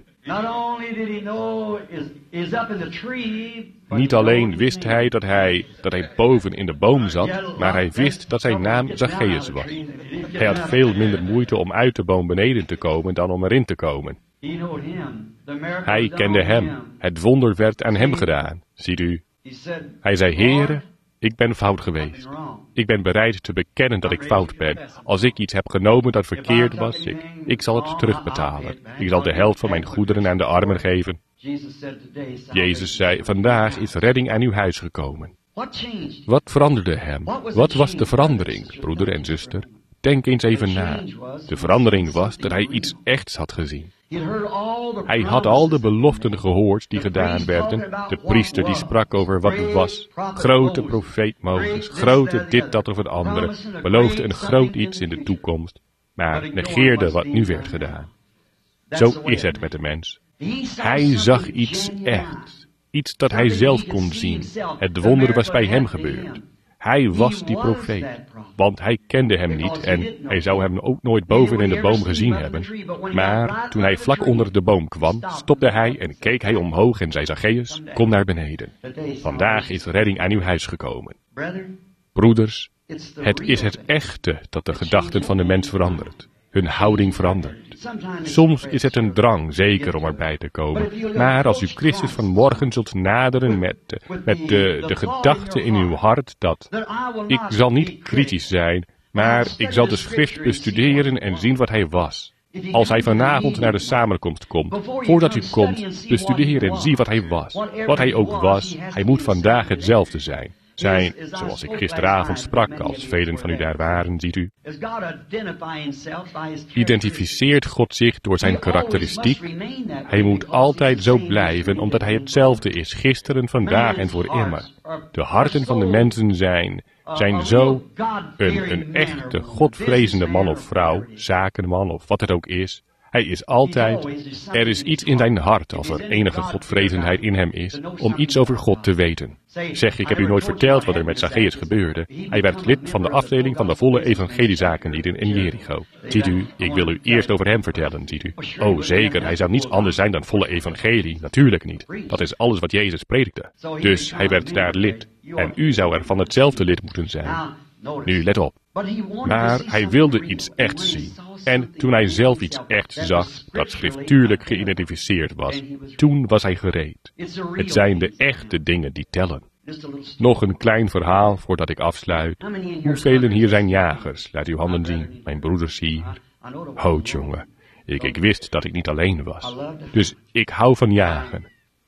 Niet alleen wist hij dat hij, dat hij boven in de boom zat, maar hij wist dat zijn naam Zacchaeus was. Hij had veel minder moeite om uit de boom beneden te komen dan om erin te komen. Hij kende hem. Het wonder werd aan hem gedaan, ziet u. Hij zei, Heere, ik ben fout geweest. Ik ben bereid te bekennen dat ik fout ben. Als ik iets heb genomen dat verkeerd was, ik, ik zal het terugbetalen. Ik zal de helft van mijn goederen aan de armen geven. Jezus zei, vandaag is redding aan uw huis gekomen. Wat veranderde hem? Wat was de verandering, broeder en zuster? Denk eens even na. De verandering was dat hij iets echts had gezien. Hij had al de beloften gehoord die gedaan werden. De priester die sprak over wat het was. Grote profeet Mozes, grote dit, dat of het andere. Beloofde een groot iets in de toekomst, maar negeerde wat nu werd gedaan. Zo is het met de mens. Hij zag iets echts. Iets dat hij zelf kon zien. Het wonder was bij hem gebeurd. Hij was die profeet, want hij kende hem niet en hij zou hem ook nooit boven in de boom gezien hebben. Maar toen hij vlak onder de boom kwam, stopte hij en keek hij omhoog en zei, Zacchaeus, kom naar beneden. Vandaag is redding aan uw huis gekomen. Broeders, het is het echte dat de gedachten van de mens verandert, hun houding verandert. Soms is het een drang, zeker, om erbij te komen. Maar als u Christus vanmorgen zult naderen met, met de, de gedachte in uw hart dat ik zal niet kritisch zijn, maar ik zal de schrift bestuderen en zien wat hij was. Als hij vanavond naar de samenkomst komt, voordat u komt, bestudeer en zie wat hij was. Wat hij ook was, hij moet vandaag hetzelfde zijn. Zijn, zoals ik gisteravond sprak, als velen van u daar waren, ziet u. Identificeert God zich door zijn karakteristiek? Hij moet altijd zo blijven, omdat hij hetzelfde is, gisteren, vandaag en voor immer. De harten van de mensen zijn, zijn zo een, een echte, godvrezende man of vrouw, zakenman of wat het ook is. Hij is altijd, er is iets in zijn hart als er enige godvrezendheid in hem is, om iets over God te weten. Zeg, ik heb u nooit verteld wat er met Zacchaeus gebeurde. Hij werd lid van de afdeling van de volle evangeliezakenlieden in Jericho. Ziet u, ik wil u eerst over hem vertellen, ziet u. Oh, zeker, hij zou niets anders zijn dan volle evangelie, natuurlijk niet. Dat is alles wat Jezus predikte. Dus hij werd daar lid. En u zou er van hetzelfde lid moeten zijn. Nu, let op. Maar hij wilde iets echts zien. En toen hij zelf iets echts zag, dat schriftuurlijk geïdentificeerd was, toen was hij gereed. Het zijn de echte dingen die tellen. Nog een klein verhaal voordat ik afsluit. Hoeveel hier zijn jagers? Laat uw handen zien, mijn broeders hier. Ho, jongen. Ik, ik wist dat ik niet alleen was. Dus ik hou van jagen.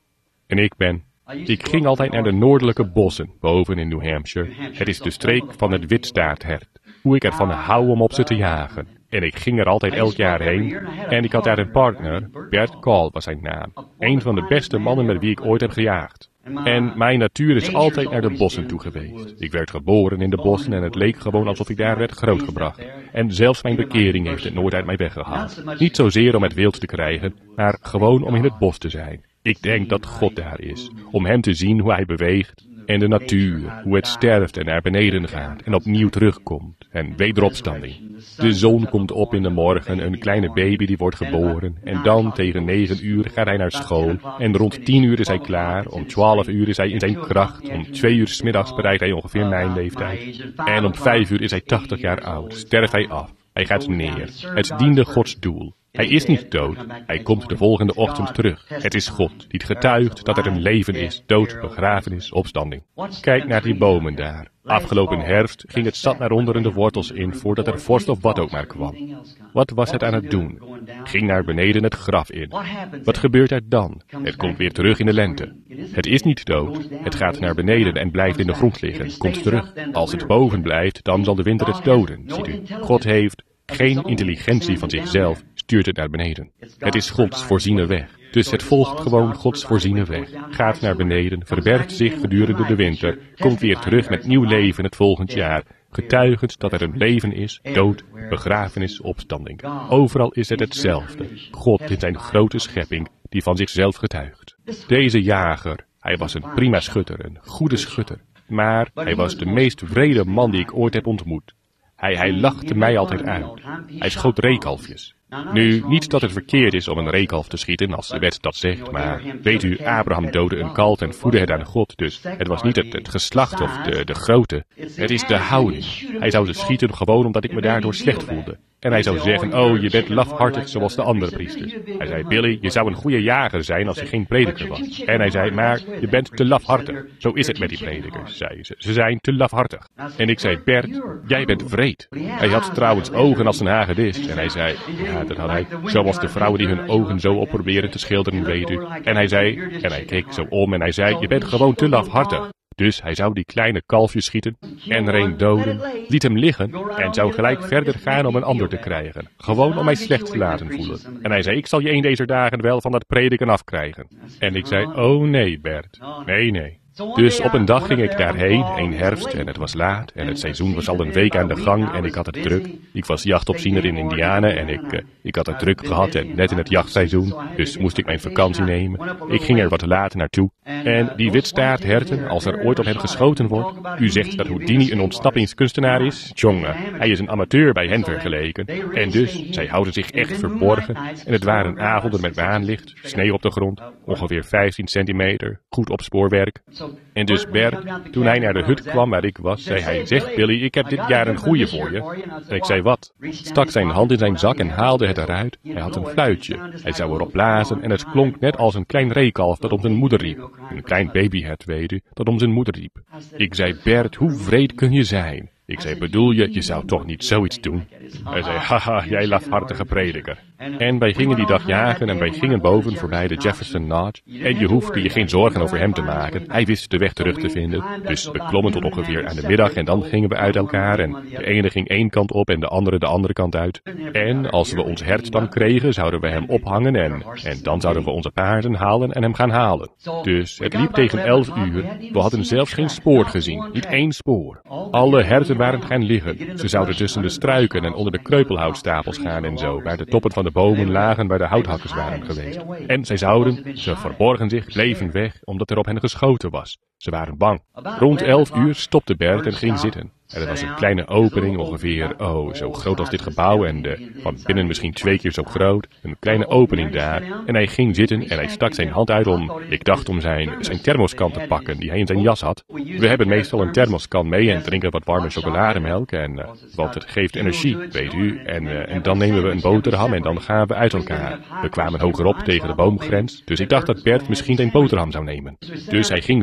En ik ben... Ik ging altijd naar de noordelijke bossen, boven in New Hampshire. Het is de streek van het witstaarthert. Hoe ik ervan hou om op ze te jagen. En ik ging er altijd elk jaar heen. En ik had daar een partner, Bert Call was zijn naam. Een van de beste mannen met wie ik ooit heb gejaagd. En mijn natuur is altijd naar de bossen toe geweest. Ik werd geboren in de bossen en het leek gewoon alsof ik daar werd grootgebracht. En zelfs mijn bekering heeft het nooit uit mij weggehaald. Niet zozeer om het wild te krijgen, maar gewoon om in het bos te zijn. Ik denk dat God daar is, om hem te zien hoe hij beweegt. En de natuur, hoe het sterft en naar beneden gaat en opnieuw terugkomt. En wederopstanding. De zon komt op in de morgen, een kleine baby die wordt geboren. En dan tegen negen uur gaat hij naar school. En rond tien uur is hij klaar. Om twaalf uur is hij in zijn kracht. Om twee uur 's middags bereikt hij ongeveer mijn leeftijd. En om vijf uur is hij tachtig jaar oud. Sterft hij af. Hij gaat neer. Het diende Gods doel. Hij is niet dood. Hij komt de volgende ochtend terug. Het is God die het getuigt dat er een leven is, dood, begrafenis, opstanding. Kijk naar die bomen daar. Afgelopen herfst ging het zat naar onder in de wortels in voordat er vorst of wat ook maar kwam. Wat was het aan het doen? Ging naar beneden het graf in. Wat gebeurt er dan? Het komt weer terug in de lente. Het is niet dood. Het gaat naar beneden en blijft in de grond liggen. Komt terug. Als het boven blijft, dan zal de winter het doden. Ziet u, God heeft geen intelligentie van zichzelf, stuurt het naar beneden. Het is Gods voorziene weg. Dus het volgt gewoon Gods voorziene weg. Gaat naar beneden, verbergt zich gedurende de winter, komt weer terug met nieuw leven het volgend jaar, getuigend dat er een leven is, dood, begrafenis, opstanding. Overal is het hetzelfde. God in zijn grote schepping, die van zichzelf getuigt. Deze jager, hij was een prima schutter, een goede schutter. Maar hij was de meest wrede man die ik ooit heb ontmoet. Hij, hij lachte mij altijd uit. Hij schoot reekalfjes. Nu, niet dat het verkeerd is om een reekalf te schieten, als de wet dat zegt, maar weet u, Abraham doodde een kalf en voedde het aan God, dus het was niet het, het geslacht of de, de grootte. Het is de houding. Hij zou ze schieten gewoon omdat ik me daardoor slecht voelde. En hij zou zeggen, oh, je bent lafhartig zoals de andere priesters. Hij zei, Billy, je zou een goede jager zijn als je geen prediker was. En hij zei, maar je bent te lafhartig. Zo is het met die predikers, zei ze. Ze zijn te lafhartig. En ik zei, Bert, jij bent wreed. Hij had trouwens ogen als een hagedis. En hij zei, ja, dat had hij, zoals de vrouwen die hun ogen zo op proberen te schilderen, weet u. En hij zei, en hij keek zo om en hij zei, je bent gewoon te lafhartig. Dus hij zou die kleine kalfjes schieten en er een doden, liet hem liggen en zou gelijk verder gaan om een ander te krijgen. Gewoon om mij slecht te laten voelen. En hij zei, ik zal je een deze dagen wel van dat prediken afkrijgen. En ik zei, oh nee Bert, nee nee. Dus op een dag ging ik daarheen, een herfst, en het was laat, en het seizoen was al een week aan de gang, en ik had het druk. Ik was jachtopziener in Indiana, en ik, uh, ik had het druk gehad, en net in het jachtseizoen, dus moest ik mijn vakantie nemen. Ik ging er wat later naartoe. En die witstaartherten, als er ooit op hen geschoten wordt, u zegt dat Houdini een ontsnappingskunstenaar is? Tjonge, hij is een amateur bij hen vergeleken. En dus, zij houden zich echt verborgen, en het waren avonden met maanlicht, sneeuw op de grond, ongeveer vijftien centimeter, goed opspoorwerk. En dus Bert, toen hij naar de hut kwam waar ik was, zei hij, zeg Billy, ik heb dit jaar een goeie voor je. En ik zei, wat? Stak zijn hand in zijn zak en haalde het eruit. Hij had een fluitje. Hij zou erop blazen en het klonk net als een klein reekalf dat om zijn moeder riep. Een klein babyhert, weet u, dat om zijn moeder riep. Ik zei, Bert, hoe wreed kun je zijn? Ik zei, bedoel je, je zou toch niet zoiets doen? Hij zei, haha, jij lafhartige prediker. En wij gingen die dag jagen en wij gingen boven voorbij de Jefferson Notch. En je hoefde je geen zorgen over hem te maken. Hij wist de weg terug te vinden. Dus we klommen tot ongeveer aan de middag en dan gingen we uit elkaar. En de ene ging één kant op en de andere de andere kant uit. En als we ons hert dan kregen, zouden we hem ophangen en, en dan zouden we onze paarden halen en hem gaan halen. Dus het liep tegen elf uur. We hadden zelfs geen spoor gezien. Niet één spoor. Alle herten waren gaan liggen. Ze zouden tussen de struiken en onder de kreupelhoutstapels gaan en zo, waar de toppen van de bomen lagen waar de houthakkers waren geweest. En zij zouden, ze verborgen zich, bleven weg, omdat er op hen geschoten was. Ze waren bang. Rond elf uur stopte Bert en ging zitten. Er was een kleine opening, ongeveer, oh, zo groot als dit gebouw en de, van binnen misschien twee keer zo groot. Een kleine opening daar. En hij ging zitten en hij stak zijn hand uit om, ik dacht om zijn, zijn thermoskan te pakken die hij in zijn jas had. We hebben meestal een thermoskan mee en drinken wat warme chocolademelk en, uh, want het geeft energie, weet u. En, uh, en dan nemen we een boterham en dan gaan we uit elkaar. We kwamen hogerop tegen de boomgrens, dus ik dacht dat Bert misschien een boterham zou nemen. Dus hij ging zitten, haalde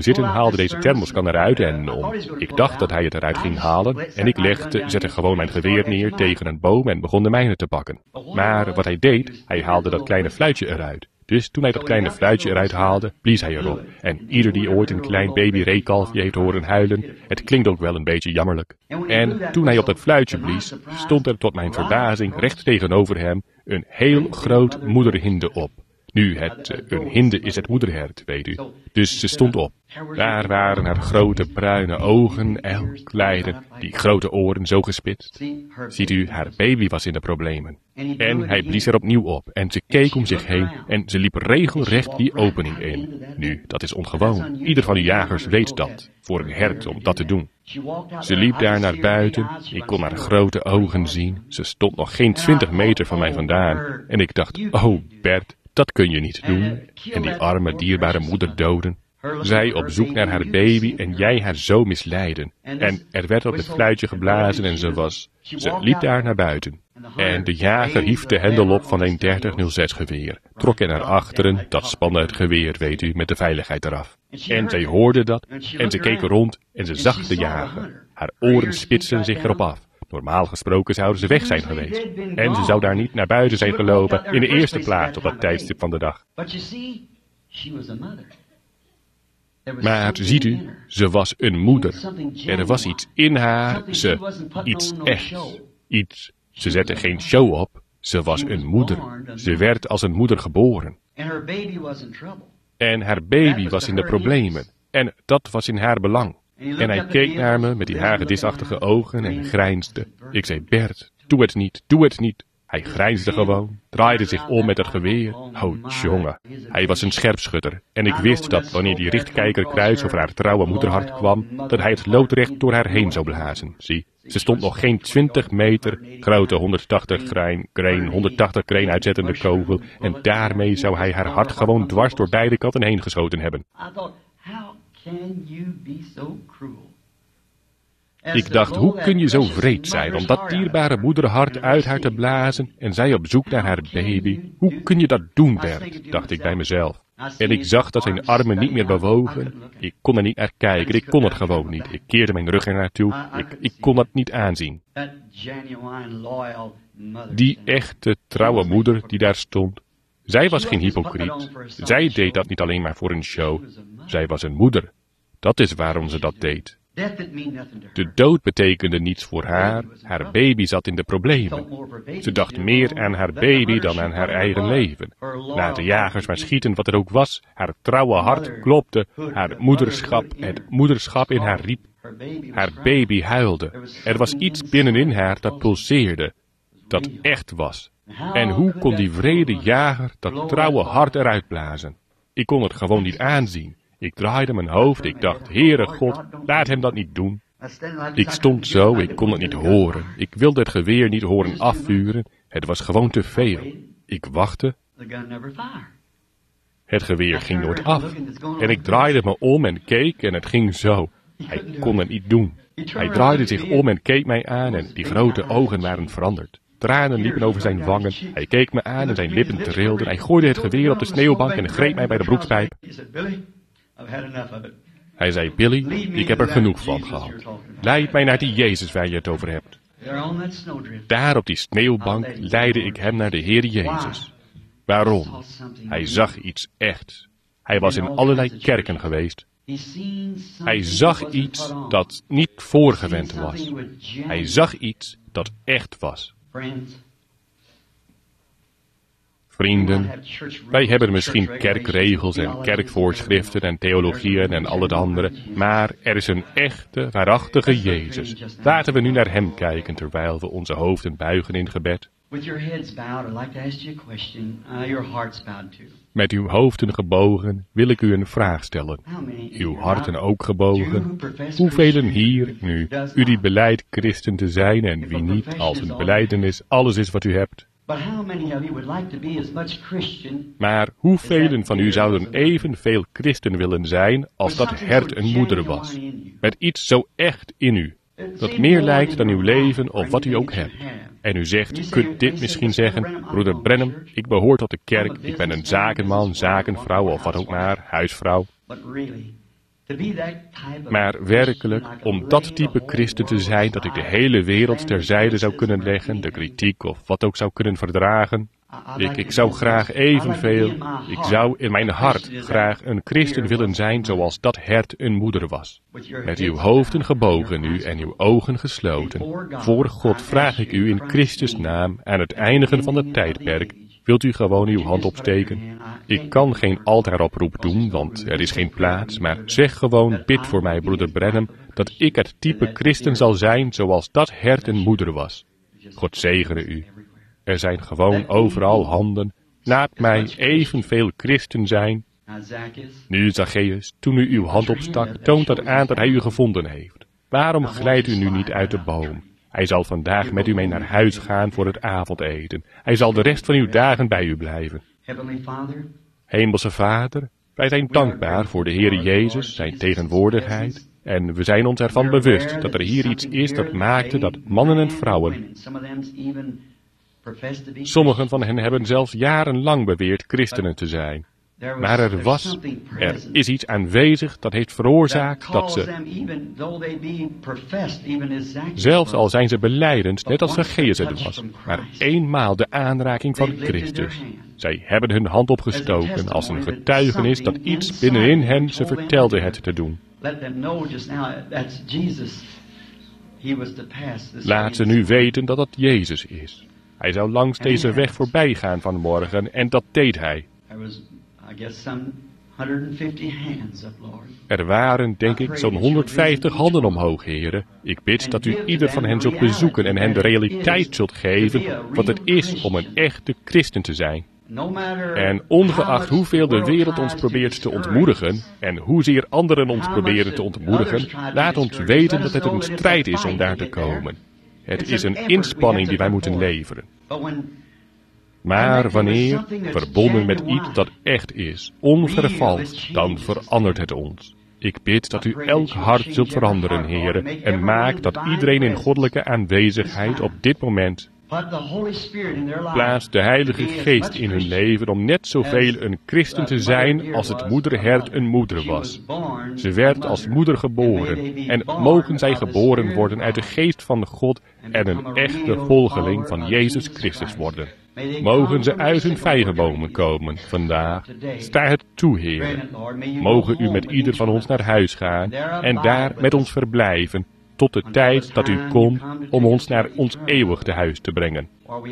haalde deze thermoskan eruit en om, ik dacht dat hij het eruit ging halen en ik legde, zette gewoon mijn geweer neer tegen een boom en begon de mijne te pakken. Maar wat hij deed, hij haalde dat kleine fluitje eruit. Dus toen hij dat kleine fluitje eruit haalde, blies hij erop. En ieder die ooit een klein baby reekalfje heeft horen huilen, het klinkt ook wel een beetje jammerlijk. En toen hij op dat fluitje blies, stond er tot mijn verbazing recht tegenover hem een heel groot moederhinde op. Nu, het, een hinde is het moederhert, weet u. Dus ze stond op. Daar waren haar grote bruine ogen, elkleiden, die grote oren zo gespitst. Ziet u, haar baby was in de problemen. En hij blies er opnieuw op en ze keek om zich heen en ze liep regelrecht die opening in. Nu, dat is ongewoon. Ieder van uw jagers weet dat, voor een hert om dat te doen. Ze liep daar naar buiten, ik kon haar grote ogen zien. Ze stond nog geen twintig meter van mij vandaan. En ik dacht, oh Bert, dat kun je niet doen. En die arme, dierbare moeder doden. Zij op zoek naar haar baby en jij haar zo misleiden. En er werd op het fluitje geblazen en ze was... Ze liep daar naar buiten. En de jager hief de hendel op van een dertig nul zes geweer. Trok er naar achteren, dat spande het geweer, weet u, met de veiligheid eraf. En zij hoorde dat en ze keek rond en ze zag de jager. Haar oren spitsten zich erop af. Normaal gesproken zouden ze weg zijn geweest. En ze zou daar niet naar buiten zijn gelopen in de eerste plaats op dat tijdstip van de dag. Maar ziet u, ze was een moeder. Er was iets in haar, ze, iets echt, iets. Ze zette geen show op, ze was een moeder. Ze werd als een moeder geboren. En haar baby was in de problemen. En dat was in haar belang. En hij keek naar me met die hagedisachtige ogen en grijnsde. Ik zei, Bert, doe het niet, doe het niet. Hij grijnsde gewoon, draaide zich om met het geweer. Oh, jongen. Hij was een scherpschutter. En ik wist dat wanneer die richtkijkerkruis over haar trouwe moederhart kwam, dat hij het loodrecht door haar heen zou blazen. Zie, ze stond nog geen twintig meter, grote honderdtachtig grain, grain, honderdtachtig grain uitzettende kogel. En daarmee zou hij haar hart gewoon dwars door beide kanten heen geschoten hebben. Ik dacht, hoe kun je zo wreed zijn om dat dierbare moederhart uit haar te blazen en zij op zoek naar haar baby? Hoe kun je dat doen, Bert? Dacht ik bij mezelf. En ik zag dat zijn armen niet meer bewogen. Ik kon er niet naar kijken, ik kon het gewoon niet. Ik keerde mijn rug er naartoe, ik, ik kon dat niet aanzien. Die echte, trouwe moeder die daar stond. Zij was geen hypocriet. Zij deed dat niet alleen maar voor een show. Zij was een moeder. Dat is waarom ze dat deed. De dood betekende niets voor haar. Haar baby zat in de problemen. Ze dacht meer aan haar baby dan aan haar eigen leven. Laat de jagers maar schieten wat er ook was. Haar trouwe hart klopte. Haar moederschap, het moederschap in haar riep. Haar baby huilde. Er was iets binnenin haar dat pulseerde. Dat echt was. En hoe kon die wrede jager dat trouwe hart eruit blazen? Ik kon het gewoon niet aanzien. Ik draaide mijn hoofd, ik dacht, Heere God, laat hem dat niet doen. Ik stond zo, ik kon het niet horen. Ik wilde het geweer niet horen afvuren. Het was gewoon te veel. Ik wachtte. Het geweer ging nooit af. En ik draaide me om en keek en het ging zo. Hij kon het niet doen. Hij draaide zich om en keek mij aan en die grote ogen waren veranderd. Tranen liepen over zijn wangen. Hij keek me aan en zijn lippen trilden. Hij gooide het geweer op de sneeuwbank en greep mij bij de broekspijp. Hij zei, Billy, ik heb er genoeg van gehad. Leid mij naar die Jezus waar je het over hebt. Daar op die sneeuwbank leidde ik hem naar de Heer Jezus. Waarom? Hij zag iets echt. Hij was in allerlei kerken geweest. Hij zag iets dat niet voorgewend was. Hij zag iets dat echt was. Vrienden, wij hebben misschien kerkregels en kerkvoorschriften en theologieën en al het andere, maar er is een echte, waarachtige Jezus. Laten we nu naar hem kijken terwijl we onze hoofden buigen in gebed. Met uw hoofden gebogen wil ik u een vraag stellen. Uw harten ook gebogen. Hoevelen hier nu, u die belijdt christen te zijn en wie niet, als een belijdenis alles is wat u hebt. Maar hoevelen van u zouden evenveel christen willen zijn als dat hert een moeder was? Met iets zo echt in u, dat meer lijkt dan uw leven of wat u ook hebt. En u zegt, u kunt dit misschien zeggen, broeder Branham, ik behoor tot de kerk, ik ben een zakenman, zakenvrouw of wat ook maar, huisvrouw. Maar werkelijk, om dat type christen te zijn, dat ik de hele wereld terzijde zou kunnen leggen, de kritiek of wat ook zou kunnen verdragen. Ik, ik zou graag evenveel, ik zou in mijn hart graag een christen willen zijn zoals dat hert een moeder was. Met uw hoofden gebogen nu en uw ogen gesloten. Voor God vraag ik u in Christus naam aan het eindigen van het tijdperk. Wilt u gewoon uw hand opsteken? Ik kan geen altaaroproep doen, want er is geen plaats, maar zeg gewoon, bid voor mij, broeder Branham, dat ik het type christen zal zijn zoals dat hert een moeder was. God zegene u. Er zijn gewoon overal handen. Laat mij evenveel christen zijn. Nu, Zacchaeus, toen u uw hand opstak, toont dat aan dat hij u gevonden heeft. Waarom glijdt u nu niet uit de boom? Hij zal vandaag met u mee naar huis gaan voor het avondeten. Hij zal de rest van uw dagen bij u blijven. Hemelse Vader, wij zijn dankbaar voor de Heer Jezus, zijn tegenwoordigheid. En we zijn ons ervan bewust dat er hier iets is dat maakte dat mannen en vrouwen, sommigen van hen hebben zelfs jarenlang beweerd christenen te zijn. Maar er was, er is iets aanwezig dat heeft veroorzaakt dat ze, zelfs al zijn ze belijdend, net als Zacchaeus het was, maar eenmaal de aanraking van Christus. Zij hebben hun hand opgestoken als een getuigenis dat iets binnenin hen ze vertelde het te doen. Laat ze nu weten dat dat Jezus is. Hij zou langs deze weg voorbij gaan vanmorgen en dat deed hij. Er waren, denk ik, zo'n honderdvijftig handen omhoog, heren. Ik bid dat u ieder van hen zult bezoeken en hen de realiteit zult geven wat het is om een echte christen te zijn. En ongeacht hoeveel de wereld ons probeert te ontmoedigen en hoezeer anderen ons proberen te ontmoedigen, laat ons weten dat het een strijd is om daar te komen. Het is een inspanning die wij moeten leveren. Maar wanneer, verbonden met iets dat echt is, onvervalst, dan verandert het ons. Ik bid dat u elk hart zult veranderen, heren, en maak dat iedereen in goddelijke aanwezigheid op dit moment plaatst de Heilige Geest in hun leven om net zoveel een christen te zijn als het moederhert een moeder was. Ze werd als moeder geboren en mogen zij geboren worden uit de geest van God en een echte volgeling van Jezus Christus worden. Mogen ze uit hun vijgenbomen komen vandaag. Sta het toe, Heer. Mogen u met ieder van ons naar huis gaan en daar met ons verblijven tot de tijd dat u komt om ons naar ons eeuwige huis te brengen.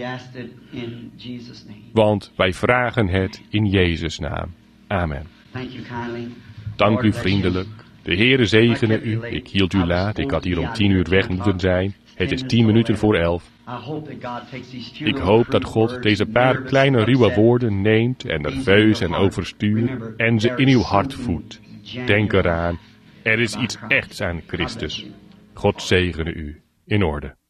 Want wij vragen het in Jezus' naam. Amen. Dank u vriendelijk. De Heere zegene u. Ik hield u laat. Ik had hier om tien uur weg moeten zijn. Het is tien minuten voor elf. Ik hoop dat God deze paar kleine ruwe woorden neemt en nerveus en overstuur en ze in uw hart voedt. Denk eraan, er is iets echts aan Christus. God zegene u. In orde.